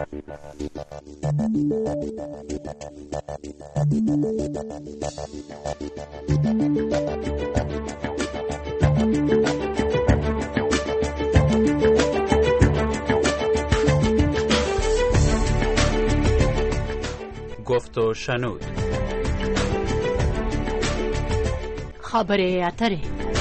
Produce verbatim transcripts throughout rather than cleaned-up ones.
گفت و شنود. خبر اتره.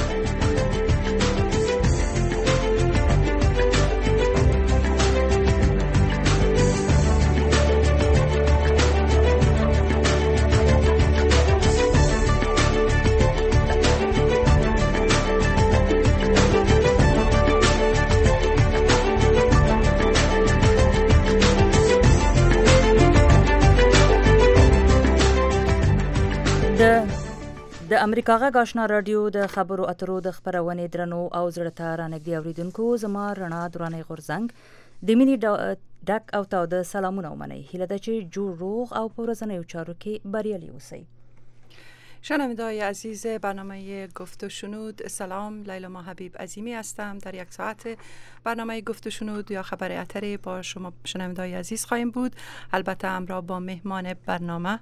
د امریکا غږ آشنا رادیو د خبرو اترو د خبرونې درنو او زړه ته رانږدې اوریدونکو، زما رڼا درانه غورځنګ د مینې ډک او تاوده سلامونه ومنئ. هیله ده چې جوړ روغ او په ورځنیو چارو کې بریالي اوسئ. شنونده‌های عزیز برنامه گفت و شنود، سلام. لیلا ما حبیب عظیمی هستم. در یک ساعت برنامه گفت و شنود یا خبر اتری با شما شنونده‌های عزیز خواهیم بود، البته همراه با مهمان برنامه.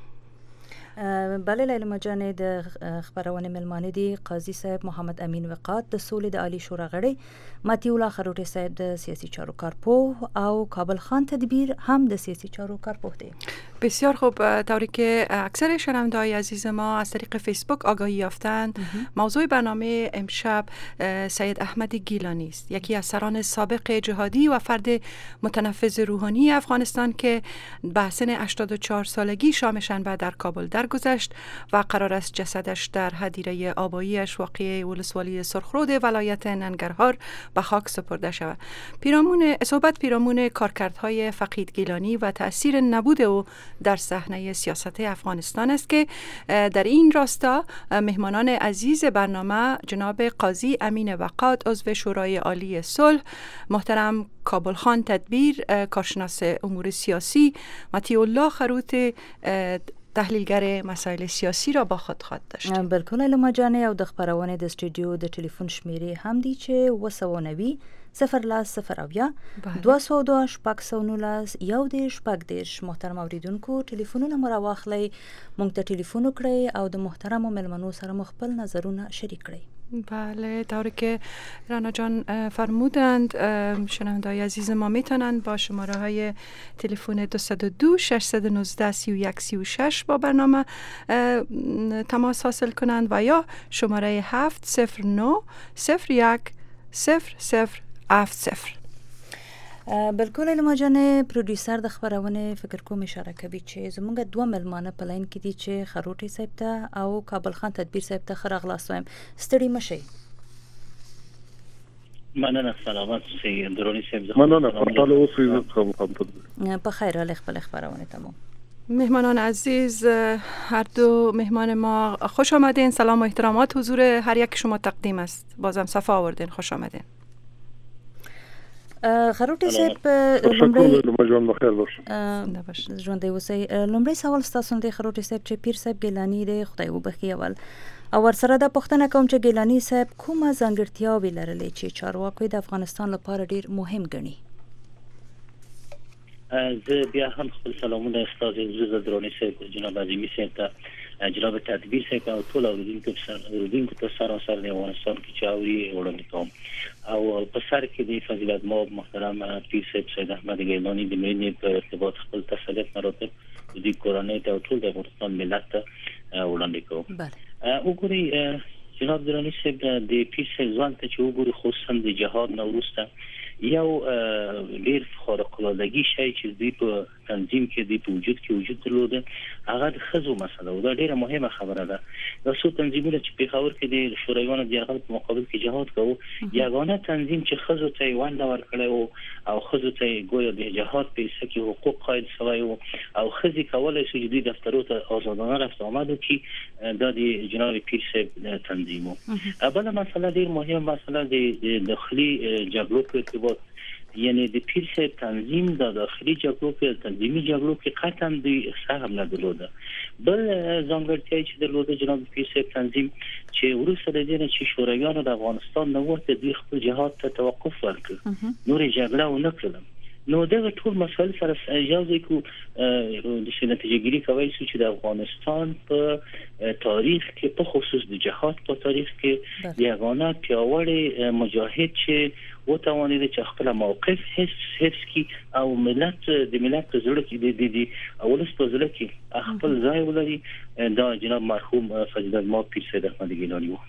بله لیلا جان، د خبرونه ملمانه دي قاضي صاحب محمد امین وقات د سولې د عالی شورا غړي، ماتی الله خروټي صاحب د سیاسي چارو کارپوه او کابل خان تدبیر هم د سیاسي چارو کارپوه دی. بسیار خوب. طوری که اکثر شنونده‌های عزیز ما از طریق فیسبوک آگاهی یافتند، موضوع برنامه امشب سید احمد گیلانی است، یکی از سران سابق جهادی و فرد متنفذ روحانی افغانستان که به سن هشتاد و چهار سالگی شام شنبه در کابل درگذشت و قرار است جسدش در هدیره آباییش واقع ولسوالی سرخرود ولایت ننگرهار به خاک سپرده شود. پیرامون صحبت پیرامون کارکردهای فقید گیلانی و تأثیر نبود او در صحنه سیاست افغانستان است که در این راستا مهمانان عزیز برنامه جناب قاضی امین وقات عضو شورای عالی صلح، محترم کابل خان تدبیر کارشناس امور سیاسی، مطیع الله خروت تحلیلگر مسائل سیاسی را با خود خواهد داشت. بالکل لیلا جان، او د خبرونه د استودیو د ټلیفون شمیرې هم دي چې و سوه نوي صفر لاس صفر اویا دوه سوه دوه شپږ سوه نولس یو دېرش شپږ دېرش. محترم اوریدونکو، ټلیفونونه مو راواخلئ، موږ ته ټلیفون وکړئ او د محترمو مېلمنو سره مو خپل نظرونه شریک کړئ. بله، طوری که رانا جان فرمودند، شنونده‌های عزیز ما میتونند با شماره های تلفن دو صفر دو شش یک نه سی و یک سی و شش با برنامه تماس حاصل کنند و یا شماره هفت صفر نه صفر یک صفر صفر هفت صفر. بالکل لیلا جان، پروډوسر د خبرونه فکر کوم اشاره کوي چې زمونږ دوه ملمانه په لاین کې دي چې خروټي صاحب ته او کابل خان تدبیر صاحب ته ښه راغلاست وایم. ستړي مشئ. مننه. سلامت اوسئ دروني صاحب. مننه. خوشحاله اوسئ. په خیر حال خپل خبرونه تمام. مهمانان عزیز، هر دو مهمان ما خوش آمدین. سلام و احترامات حضور هر یک شما تقدیم است. بازم صفا آوردین، خوش آمدین. خروټي صاحب، لومړی ژوندی اوسئ. لومړی سوال ستاسو دی خروټي صاحب چې پیر صاحب ګیلانی دی، خدای وبخښي اول، او ورسره دا پوښتنه کوم چې ګیلانی صاحب کومه ځانګړتیاوې لرلې چې چارواکي د افغانستان لپاره ډیر مهم ګڼي؟ زه بیا هم خپل سلامونه استاد عزیز دروني صاحب، جناب عظیمی صاحب ته، جناب تدبیر صاحب او ټول اوریدونکو اوریدونکو ته سراسر د افغانستان کې چاوري وړاندې کوم. او په سر کې د فضیلت مو محترم پیر صاحب سید احمد گیلانی د مینې په ارتباط خپل تسلیت مراتب د کورنۍ ته ټول د افغانستان ملت ته وړاندې کوم. وګورئ جناب دروني صاحب، د پیر صاحب ځوان ته چې وګورئ، خصوصا د جهاد نه وروسته یو ډیر خارق العاده‌ګي شی چې دوی په تنظیم کې دی په وجود کې وجود درلوده، هغه د خزو مسله او دا ډیره مهمه خبره ده. دا څو تنظیمونه چې په خاور کې د شورویانو د یرغل په مقابل کې جهاد کوي، یگانه تنظیم چې خزو ته ونده ورکړي او او خزو ته ګویا د جهاد په څه کې حقوق قائل شوی او خزي کولای شي د دفترو ته آزادانه رفت آمد وکړي، دا د جناب پیر صاحب تنظیمو. بل مسله ډیر مهمه مسله د داخلي جګړو په ارتباط، یعنی د پیر صاحب تنظیم د داخلي جګړو په تنظیمي جګړو کې قطعا د سهم نه درلوده. بل ځانګړتیا چې درلوده جناب پیر صاحب تنظیم چې وروسته د دې چې شورویانو د افغانستان نه ورته د خپل جهاد ته توقف ورکړ، نور جګړه ونه کړل، نو دغه ټول مسایل سره یو ځای کو د نتیجه ګیری کوي چې د افغانستان په تاریخ کې په خصوص د جهاد په تاریخ کې یگانه پیاوړی مجاهد چې و توانید چې خپل موقف حفظ حفظ کی او ملت د ملت په زړه کې د د اولس په زړه کې خپل ځای ولري دا جناب مرحوم فضیلت ما پیر سید احمد گیلانی و.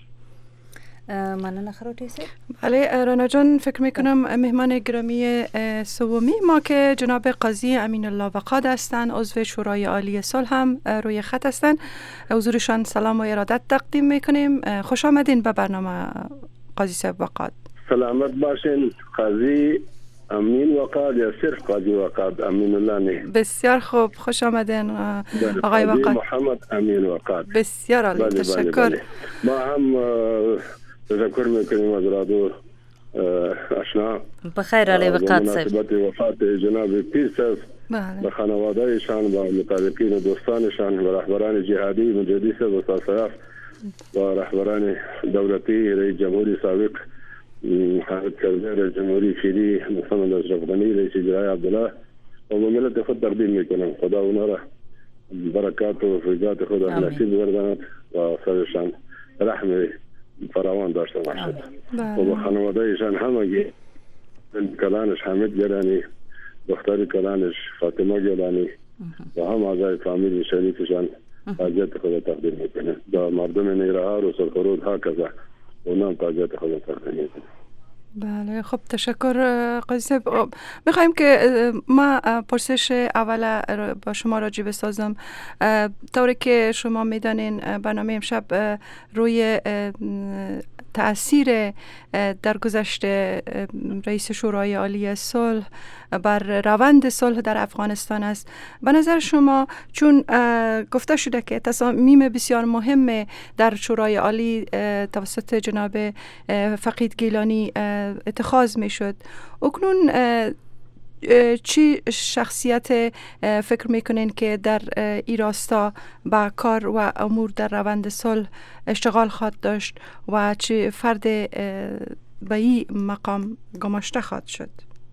مننه خروتی سید. بله رانا جان، فکر میکنم مهمان گرامی سومی ما که جناب قاضی امین الله وقاد هستند، عضو شورای عالی صلح هم روی خط هستند. حضورشان سلام و ارادت تقدیم میکنیم. خوش آمدین به برنامه قاضی صاحب وقاد. سلامت باشین. قاضی امین وقاد یا صرف قاضی وقاد امین الله نه؟ بسیار خوب، خوش آمدین آقای وقاد. محمد امین وقاد. بسیار عالی، تشکر. ما هم تشکر میکنیم از رادیو آشنا. بخیر علی وقاد صاحب. مناسبت وفات جناب پیر صاحب به خانواده‌شان و متعلقین و دوستانشان و رهبران جهادی مجدی صاحب و ساسراف و رهبران دولتی رئیس جمهوری سابق حامد کرزی جمهوری فعلی محمد اشرف غنی رئیس جمهوری عبدالله و ملت خود تقدیم میکنم. خدا اونها را برکات و فیضات خدا نصیب گرداند و سرشان رحم فراوان داشته باشد و با خانواده‌شان همگی کلانش حامد گیلانی، دختر کلانش فاطمه گیلانی و هم اعضای فامیل شریفشان تعزیت خود تقدیم میکنه. دا مردم نیرهار و سرخرود ها کذا اونم تعزیت خود تقدیم میکنه. بله خب تشکر قاضی صاحب. میخوایم که ما پرسش اول با شما راجع بسازم. طوری که شما میدانین برنامه امشب روی تأثیر در گذشته رئیس شورای عالی صلح بر روند صلح در افغانستان است. به نظر شما، چون گفته شده که تصامیم بسیار مهم در شورای عالی توسط جناب فقید گیلانی اتخاذ می شد، اکنون چی شخصیت فکر میکنین که در این راستا با کار و امور در روند صلح اشتغال خواهد داشت و چه فرد به این مقام گماشته خواهد شد؟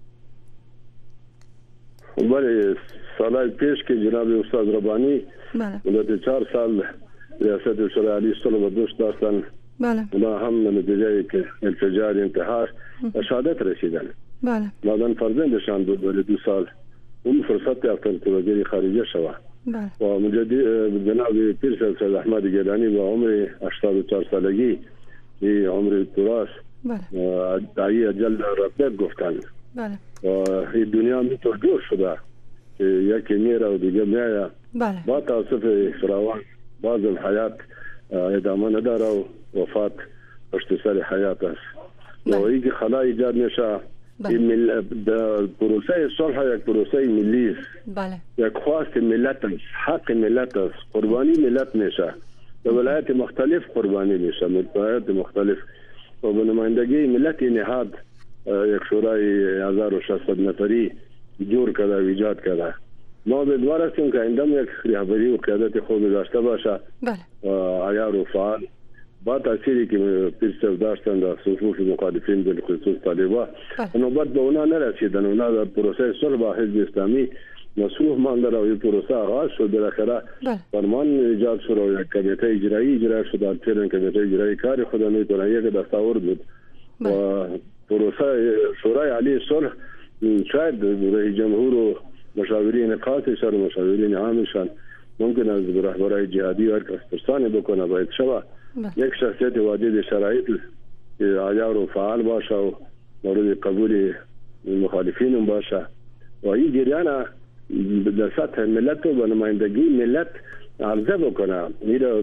بله، سالهای پیش که جناب استاد ربانی مدت چهار سال ریاست شورای عالی صلح و دوست داشتن، بله، اونا هم نتیجه که انفجار انتحار و شهادت رسیدن. بله. بعدن فرزندشان بود ولی دو سال اون فرصت یافتن که وزیر خارجه شود. بله. و مجدد جناب پیر سید احمد گیلانی با عمر هشتاد و چهار سالگی، این عمر تراس، بله، دایی اجل ربط گفتن. بله. و این دنیا میتور جور شده که یکی میره و دیگه میایه. بله. با توصف فراوان باز الحیات ادامه نداره و وفات پشت سر حیات است. و اینکه خلا ایجاد نشه، این پروسه صلح یک پروسه ملی است. بله. یک خواست ملت است، حق ملت است، قربانی ملت میشه. به ولایت مختلف قربانی میشه، ولایت مختلف و به نمایندگی ملت نهاد یک شورای هزار و ششصد نفری جور کرده و ایجاد کرده. ما امیدوار هستیم که ایندم یک رهبری و قیادت خوب داشته باشه. بله. عیار و فعال با تأثیری که پیر صاحب داشتن در صفوف مخالفین بالخصوص طالبان، نوبت به اونا نرسیدن. اونا در پروسه صلح با حزب اسلامی مصروف مانده و این پروسه آغاز شد. بالاخره فرمان ایجاد شد و یک کمیته اجرایی اجرا شد. در تیرن کمیته اجرایی کار خود میتونه یک دستاورد بود و پروسه شورای عالی صلح شاید رئیس جمهور و مشاورین خاصشان و مشاورین عامشان ممکن است رهبرای جهادی هر کس ترسانی بکنه باید شود یک شخصیت واجد شرایط عیار و فعال باشه و مورد قبول مخالفین باشه و این جریان در سطح ملت و نمایندگی ملت عرضه بکنه، میره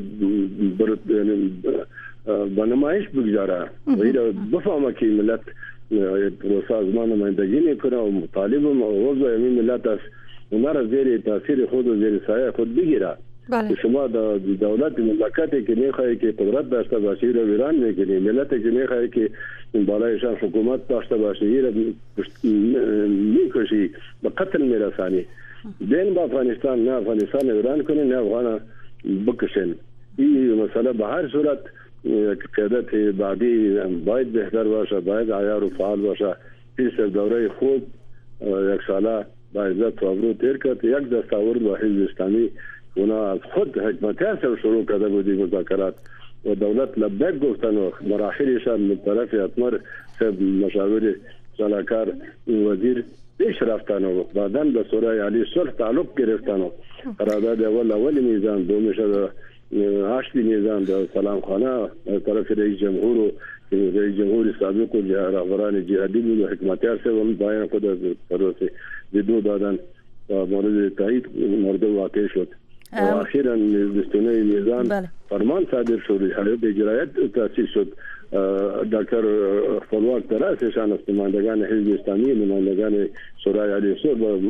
با نمایش بگذاره و میره بفهمه که ملت پروسه از ما نمایندگی میکنه و مطالب و وضع این ملت است. اونا را زیر تاثیر خود و زیر سایه خود بگیره. بله. شما دولت مملکتی که میخواهی که قدرت داشته باشی را ویران میکنی، ملتی که میخواهی که بالایشان حکومت داشته باشی را میکشی، به قتل میرسانی. دین با افغانستان، نه افغانستان ویران کنی نه افغان بکشن. این مسئله به هر صورت قیادت بعدی باید بهتر باشه، باید عیار و فعال باشه. پیش دوره خوب یک ساله با عزت و ابرو تیر کرد. یک دستاورد و حزب اسلامی اونا از خود حکمتیار سره شروع کرده بودی مذاکرات و دولت لبیک گفتن و مراحلشان من طرف اتمر صاحب مشاور سلاکار وزیر پیش رفتن و بعداً به شورای عالی صلح تعلق گرفتن و قرارداد اول اول میزان دومش هاشتی میزان در سلام خانه طرف رئیس جمهور و رئیس جمهور سابق و رهبران جهادی بود و حکمتیار صاحب هم بیان خود از پروسه بدو دادن و مورد تایید مورد واقع شد و اخیراً دستونه میزان فرمان صادر شد، هیئت اجرایت تأسیس شد. دکتر خپلواک تراسشان است، نمایندگان حزب اسلامی، نمایندگان شورای عالی صلح و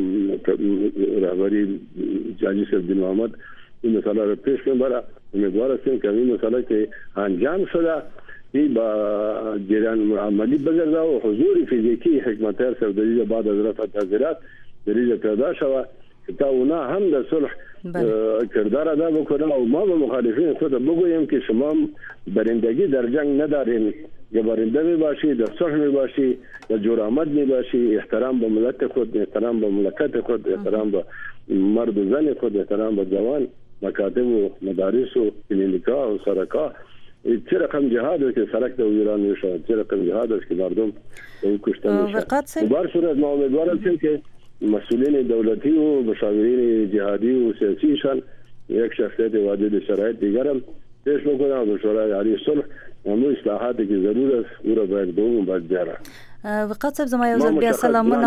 رهبری جاجی عبد محمد این مسئله را پیش کردن. امیدوار هستیم که این مسئله که انجام شده این با جریان عملی بگرده و حضور فیزیکی حکمتیار صاحب در بعد از رفع تعزیرات در پیدا شود که تا اونا هم در صلح کردار ادا بکنه و ما به مخالفین خود بگوییم که شما برندگی در جنگ ندارین، یا برنده می باشی، در صلح می باشی، یا جرأت می باشی، احترام به ملت خود، احترام به مملکت خود، احترام به مرد و زن خود، احترام به جوان، مکاتب و مدارس و کلینیکا و سرکا. چه رقم جهاد است که سرک در ایران میشه، چه رقم جهاد است که مردم کشته میشه. بار صورت ما امیدوارم که مسئولین دولتی و مشاورین جهادی و سیاسیشان یک شخصیت واجد شرایط دیگر هم پیش بکنن و شورای عالی صلح همون اصلاحاتی که ضرور است او را باید دوم باید بیاره. وقت صاحب زما یو ځل بیا سلامونه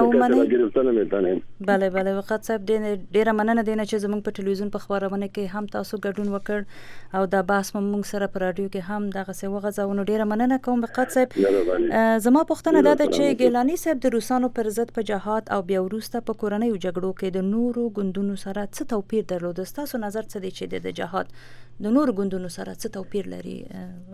ومنئ. بله بله وقت صاحب ډیره مننه دینه چې زموږ په ټلویزیون په خبرونه کې هم تاسو ګډون وکړ او دا بحث موږ سره په رادیو کې هم دغه څه وغځاو. ډیره مننه کوم وقت صاحب. زما پوښتنه دا ده چې ګیلانی صاحب د روسانو پر ضد په جهاد او بیا وروسته په کورنیو جګړو کې د نورو ګوندونو سره څه توپیر درلود؟ تاسو نظر څه دی چې د جهاد د نورو ګوندونو سره څه توپیر لري؟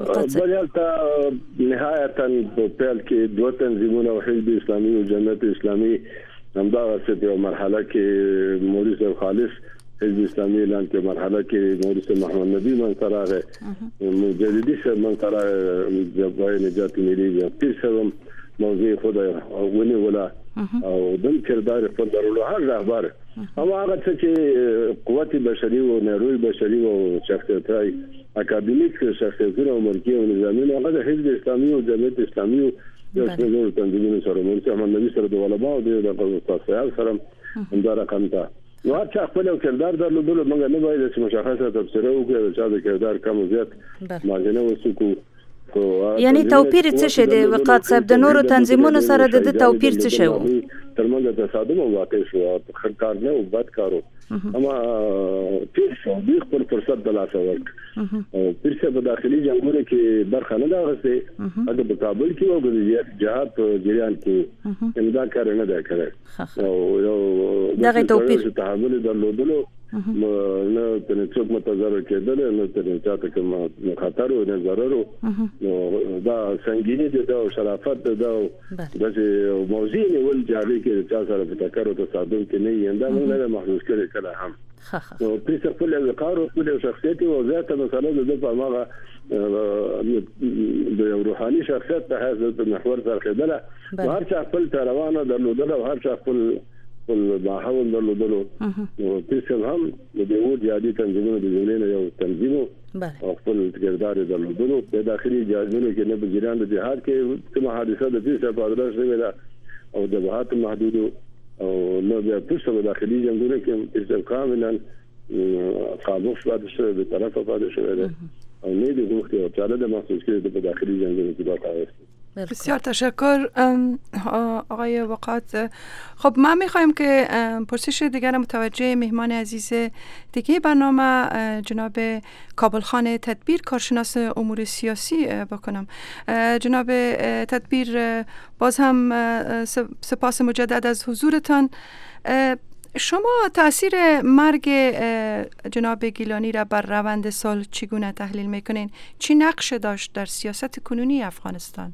بلالته نهایتا په پیل کې دوه تنظیمونه او حزب اسلامي او جمعیت اسلامي همدغه څه په مرحله کې مورث خالص حزب اسلامي اعلان کې مرحله کې مورث محمد نبی منصراغه مجددي شه منصراغه جبهه نجات ملي پیسوم موضوع خدای ونی ولا او دم کردار په درولو هر رهبر اما هغه چې قوت بشري او نیروی بشري او شخصیتای اکادمیک شخصیتونه او مرکزي او نظامي هغه د حزب اسلامي او جمعیت اسلامي او د ټولو تنظیمونو سره مونږ محمد نبی سره د ولبا او د تاسیال سره همدا رقم ته نو هر چا خپل کردار درلودل موږ نه باید چې مشخصه تفسیر وکړو چې دا کردار کم زیات ماجنه وسکو. یعنی توپیر څه شه دی وقات صاحب د نورو تنظیمونو سره د توپیر څه شه وو؟ ترمنځ تصادم واقع شو خر کار نه او بد کارو اما پیر شو د خپل فرصت د لاس ورک او پیر څه په داخلي جنگونو کې برخه نه دا غسه هغه په کابل کې او د جهاد په جریان کې اندا کار نه دا کړی او یو دغه توپیر تحمل درلودلو نه تنه څوک متضرر کېدل نه تنه چاته کوم خطر او نه ضرر نو دا څنګه دي دا شرافت دا د موضوع ول جاري کې چا سره په ټکر او تصادم کې نه یندا موږ نه محسوس کړي کله هم نو پریس خپل وقار او خپل شخصیت او ذات مسله د په ماغه د روحاني شخصیت په حیث د محور سره خدله هر چا خپل روانه درلودل او هر چا خپل خپل ماحول درلودلو نو پریس هم د یو جادي تنظیمونو د جوړینې یو تنظیمو او خپل کردار درلودلو په داخلي جادونو کې نه په جریان د جهاد کې کوم حادثه د پریس په اړه شوې او د بهات محدود او نو بیا پریس په داخلي جنگونو کې پریس کاملا قابو شوه د طرفه پاتې شوې او نه د وخت او چاله د محسوس کړي په داخلي جنگونو کې باقاعده. بسیار تشکر آقای وقات. خب ما میخوایم که پرسش دیگر متوجه مهمان عزیز دیگه برنامه جناب کابل خان تدبیر کارشناس امور سیاسی بکنم. جناب تدبیر باز هم سپاس مجدد از حضورتان. شما تأثیر مرگ جناب گیلانی را بر روند صلح چگونه تحلیل میکنین؟ چی نقش داشت در سیاست کنونی افغانستان؟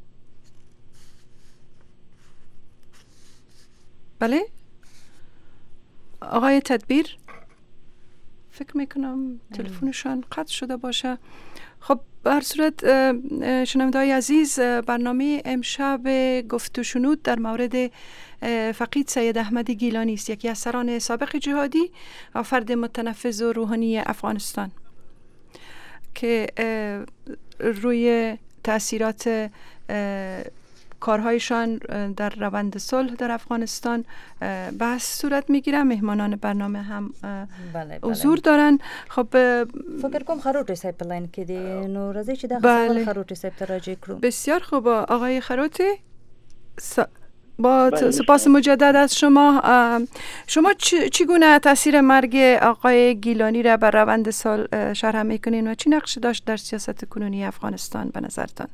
بله آقای تدبیر فکر میکنم تلفنشان قطع شده باشه. خب به هر صورت شنونده‌های عزیز، برنامه امشب گفت و شنود در مورد فقید سید احمد گیلانی است، یکی از سران سابق جهادی و فرد متنفذ و روحانی افغانستان که روی تأثیرات کارهایشان در روند صلح در افغانستان بحث صورت میگیره. مهمانان برنامه هم بله حضور بله. دارن. خب فکر کنم خروټی صاحب په لاین کې دی، نو راځي چې دا خبر خروټی صاحب ته راجع کړو. بسیار خوب آقای خروټی، س... با بله. سپاس مجدد از شما. شما چگونه تاثیر مرگ آقای گیلانی را بر روند صلح شرح میکنین و چی نقش داشت در سیاست کنونی افغانستان به نظرتان؟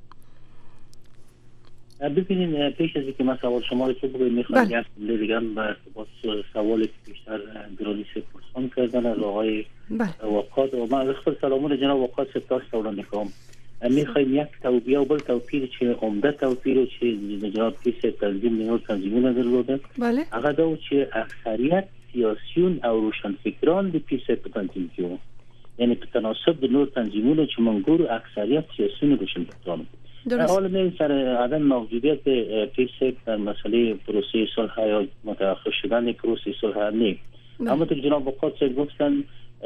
ببینید پیش از اینکه من سوال شما رو بگم میخوام یک جمله بگم بر با سوالی که بیشتر گرانی سے پرسان کردن از آقای وقاد و من خود سلامون جناب وقاد سپاس سوال میکنم. میخوایم یک توبیه و بل توپیر چه عمده توپیر و چه جناب پیش تنظیم نور تنظیمون درلوده بله هغه دا چې اکثریت سیاسیون او روشنفکران د پیش تنظیم کیو، یعنی په تناسب د نور تنظیمونو چې منګور اکثریت سیاسیون روشنفکران حال من سر عدم موجودیت پیش در مسئله پروسه صلح یا متأخر شدن پروسه صلح نه. اما تو جناب وقاد صاحب گفتن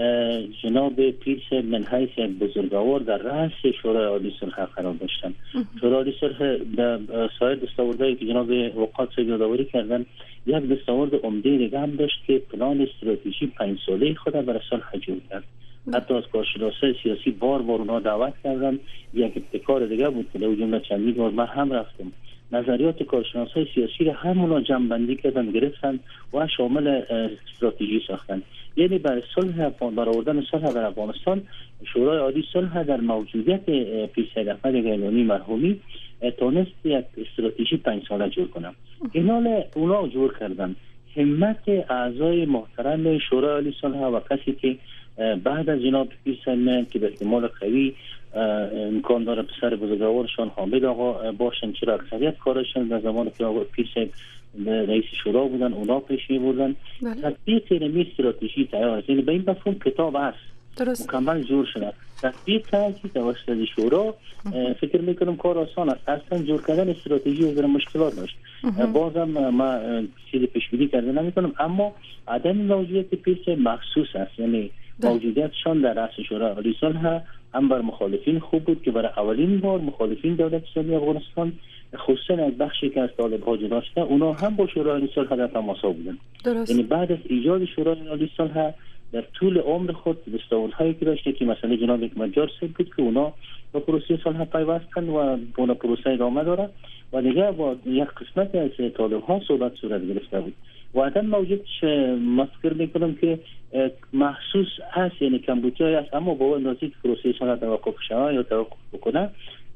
جناب پیر صاحب من حیث بزرگوار در رأس شورای عالی صلح قرار داشتن. شورای عالی صلح در سایر دستاوردهایی که جناب وقاد صاحب یادآوری کردن، یک دستاورد عمده دیگه هم داشت که پلان استراتژی پنج ساله خود برای صلح جور کرد. حتی از کارشناسای سیاسی بار بار اونا دعوت کردن. یک ابتکار دیگه بود که در جمله چندین بار من هم رفتم، نظریات کارشناسای سیاسی را همونا جمع‌بندی کردن، گرفتن و شامل استراتژی ساختن. یعنی برای صلح برآوردن صلح در افغانستان، شورای عالی صلح در موجودیت پیر سید احمد گیلانی مرحومی تونست یک استراتژی پنج ساله جور کنه. اینا اونا جور کردن. همت اعضای محترم شورای عالی صلح و کسی که بعد از جناب پیر سید که به احتمال قوی امکان داره پسر بزرگوارشان حامد آقا باشن، چرا اکثریت کارشان در زمان پیر سید رئیس شورا بودن، اونا پیش می بردن. تطبیق اینمی استراتژی تیار است، یعنی به این مفهوم کتاب است درست مکمل جور شده. تطبیق تاکی توسط شورا فکر میکنم کار آسان است. اصلا جور کردن استراتژی و مشکلات داشت. بازم ما چیزی پیش بینی کرده نمیکنم، اما عدم موجودیت پیر سید مخصوص است، یعنی موجودیتشان در رأس شورای عالی صلح هم بر مخالفین خوب بود که برای اولین بار مخالفین دولت اسلامی افغانستان، خصوصا از بخشی که از طالب‌ها جدا شده، اونا هم با شورای عالی صلح در تماس بودن. یعنی بعد از ایجاد شورای عالی صلح در طول عمر خود دستاوردهایی که داشته که مثلا جناب حکمتیار صاحب بود که اونا با پروسه صلح پیوستن و اون پروسه ادامه داره و دیگه با یک قسمت از طالب‌ها صحبت صورت گرفته بود. و عدم موجودش مفکر میکنم که محسوس هست، یعنی کمبودی هست، اما با اندازه که پروسه صلح توقف شده یا توقف بکنه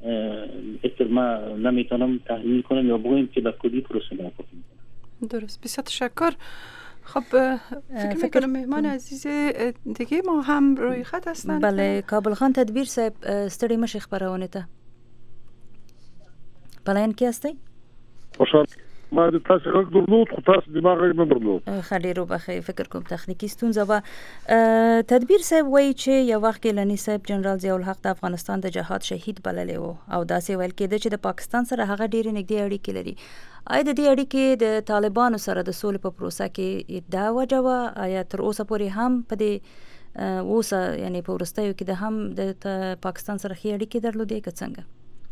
اتر ما نمیتونم تحلیل کنم یا بگویم که به کلی پروسه توقف میکنه. درست، بسیار تشکر. خب فکر میکنم مهمان عزیز دیگه ما هم روی خط هستن. بله، کابل خان تدبیر صاحب ستړي مشه خبرونه ته پلاین کې هستی؟ خوشحال ما د تاسو غږ درلود خو تاسو دماغ نه درلود. خالي رو بخې فکر کوم تخنیکی ستونزه و. تدبیر صاحب وایي چې یو وخت ګیلانی صاحب جنرال ضیاء الحق د افغانستان د جهاد شهید بللی وو او داسې ویل کېده چې د پاکستان سره هغه ډېرې نږدې اړیکې لري. آیا د دې اړیکې د طالبانو سره د سولې په پروسه کې دا وجه وه؟ آیا تر اوسه پورې هم په دې اوسه یعنی په وروستیو کې د هم د پاکستان سره ښې اړیکې درلودې که څنګه؟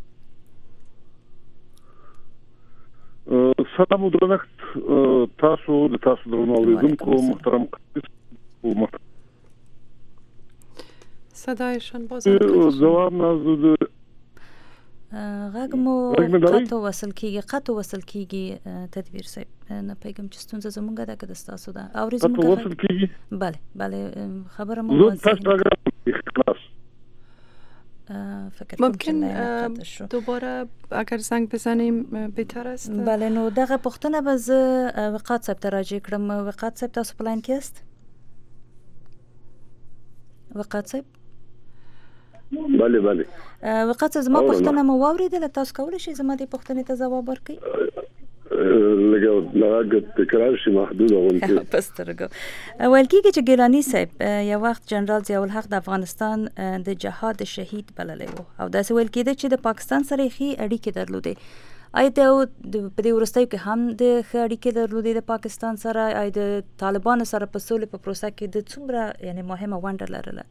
سلام و درنښت تاسو د تاسو درنو اوریدونکو محترم صدایشان باز جواب نازو غږ مو قطع وصل کیږي قطع وصل کیږي تدبیر صاحب نه پیغام چې ستونزه زمونږ ده که د ستاسو ده اوري زمونږ وصل کیږي. بله بله خبره مو واضح ممکن دوباره اگر زنگ بزنیم بهتر است. بله، نو دغه پوښتنه به زه وقاد صاحب ته راجع کړم. وقاد صاحب تاسو په لاین کې یاست؟ وقاد صاحب بله بله وقاد صاحب زما پوښتنه مو واورېدله، تاسو کولی شئ زما دې پوښتنې ته ځواب ورکړئ؟ لګو لږ تکرار شي محدود غونډه پسترګو ولکه چې ګیلانی صاحب یو وخت جنرال ضیاء الحق د افغانستان د جهاد شهید بللی وو او دا څه ویل کېده چې د پاکستان سره یې اړیکې درلودې آیا ته په دې وروستیو کې هم د اړیکې درلودې د پاکستان سره آیا د طالبانو سره په سولې په پروسه کې د څومره یعنی مهمه ونډه لرله؟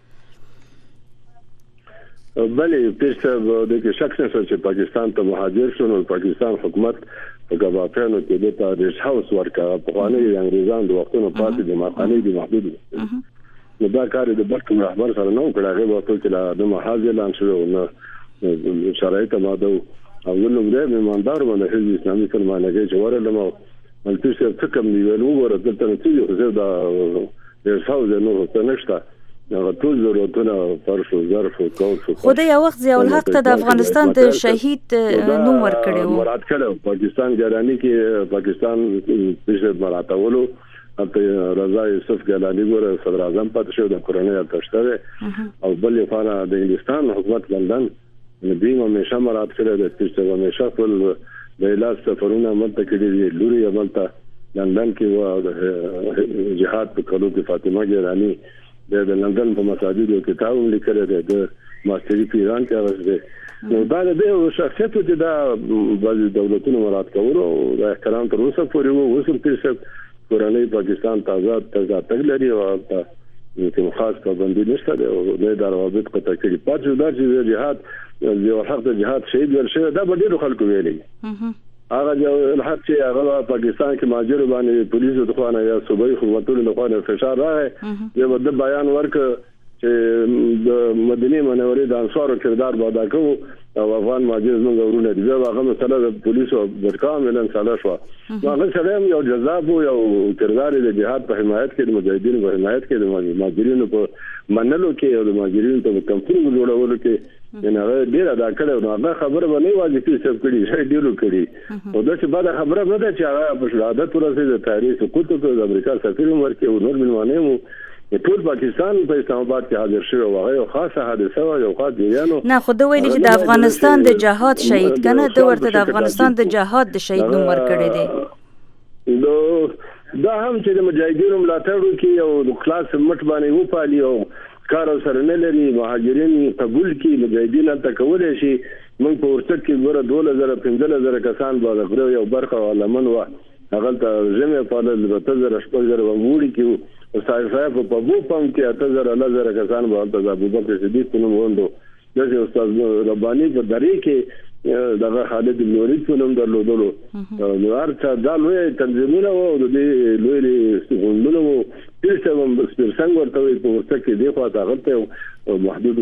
بلې پیسه د کې شخص چې پاکستان ته مهاجر شو نو پاکستان حکومت په ګواپیانو کې د تاریخ هاوس ورکا په خواني انګریزان د وختونو پاتې د ماقاني د محدود نو دا کار د برکم رهبر سره نو کړه هغه وته چې د مهاجر لان شو نو شرایط ماده او نو موږ د ایماندار باندې حزب اسلامي فرمانګي چې ورلمو ملتي څه څه کوم دی نو ورته ته چې زه دا د څاو نو څه نشته نو ټول ضرورتونه فرشو ظرف او کوڅه خو د یو وخت ضیاء الحق ته د افغانستان د شهید نوم ورکړی وو مراد کړو پاکستان ګرانی کې پاکستان په مراتولو اته رضا یوسف ګلانی ګور صدر اعظم پاتې شو د کورنۍ اتشته او بل یفانه د انګلستان حکومت لندن نبیم همیشه مراد کړی د چې همیشه خپل د علاج سفرونه عملته کړي دي لوري عملته لندن کې و جهاد په کولو کې فاطمه ګرانی د لندن په مساجدو کې تعاون لیکل دي د ماستری په ایران کې راځي نو دا د یو شخصیت چې دا بعض دولتونو مراد کولو د احترام تر اوسه پورې وو اوس په څه کورنۍ پاکستان تازه تازه تګلري او کوم خاص پابندي نشته او د روابط په تکلیف پاتې دا چې جهاد یو حق د جهاد شهید ورشه دا به ډیرو خلکو ویلي هغه یو الحق چې هغه پاکستان کې ماجر باندې پولیسو د خوانه یا صوبایي حکومتونو د خوانه فشار راغی یو د بیان ورک چې د مدني منورې د انصارو کردار بادا کو او افغان ماجر زموږ ورونه دي هغه مسله د پولیسو د کامل انصاله شو هغه سره یو جذاب یو کردار د جهاد په حمایت کې د مجاهدینو په حمایت کې د ماجرینو په منلو کې او د ماجرینو په کمپنیو جوړولو کې نه هغه ډیر ادا کړو نو هغه خبره باندې واجب چې څه کړی شي ډیرو کړی او دا چې بعد خبره نه ده چې هغه په شهادت ورسې د تاریخ حکومت د امریکا سفیر عمر کې او نور بلوانه مو ټول پاکستان په اسلام آباد کې حاضر شوی او هغه خاصه حادثه او یو خاص جریانو نه خو دوی ویل چې د افغانستان د جهاد شهید کنه د ورته د افغانستان د جهاد د شهید نوم ورکړی دی نو دا هم چې د مجاهدینو ملاتړ کوي او د خلاص مټ باندې وپالي او کار سره نه لري مهاجرین قبول کی مجاهدین ته کولای شي موږ په ورته کې ګوره دوه زره پنځه زره کسان باندې غره یو برخه ولمن و هغه ته زمه په لږه زره شپږ زره وګوري کې او صاحب په بو پم کې اته زره لزر کسان باندې ابو بکر صدیق په نوم وندو د استاد رباني په درې کې دغه خالد بن ولید په نوم درلودلو نو ارته دا لوی تنظیمونه او د دې لوی غونډونه وو چې هم څنګه ورته په ورته کې دی خو هغه ته محدود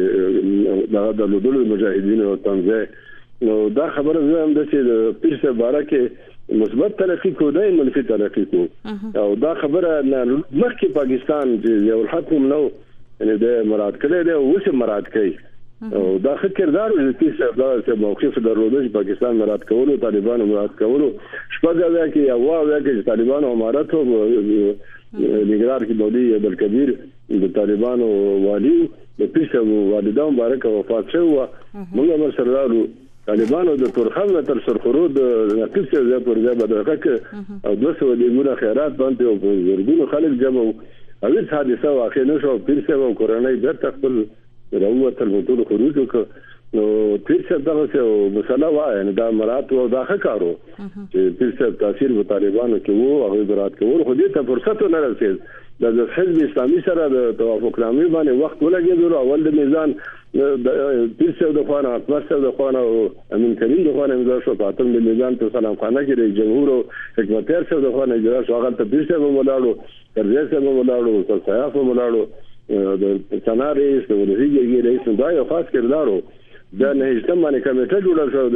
ولې دا د لودلو مجاهدین او تنظیم نو دا خبره زم د چې پیسه بارکه مثبت ترقی کو دی منفي ترقی کو او دا خبره مخکې پاکستان چې یو حکم نو یعنی د مراد کړي دی او څه مراد کوي او دا خکردار چې دا چې موقف درلوده چې پاکستان مراد کولو طالبانو مراد کولو شپږه کې یو واو کې طالبانو امارت او نگران کې مولوی عبدالکبیر د طالبانو والی د پیسو والدان مبارک وفات شو موږ امر سردارو طالبانو د ترخم تر سرخرود نقص زه پر ځای بدرکه او دوه سوه دیګونه خیرات باندې او زرګونو خلک جمع او هیڅ حادثه واقع نه شو پیسه او کورنۍ د خپل راووت الموتور خروج وکړ نو پیسه دغه څه مسله وای نه دا مراد او دا ښکارو چې پیسه تاثیر په طالبانو کې وو هغه برات کول خو دې ته فرصت نه رسید د حزب اسلامي سره د توافق نامې باندې وخت ولګېدل اول د میزان د پیسه د خوانه اکبر د خوانه او امین کریم د خوانه امضا شو په اتم د میزان په سلام خانه کې د جمهور او حکمتیار سره د خوانه اجرا شو هغه ته پیسه به ولاړو ترځه سره ولاړو تر صیاف ولاړو د سناریس د ورزيږي رئیس دا یو خاص کردارو دا نه اجتماعي کمیټه جوړه شو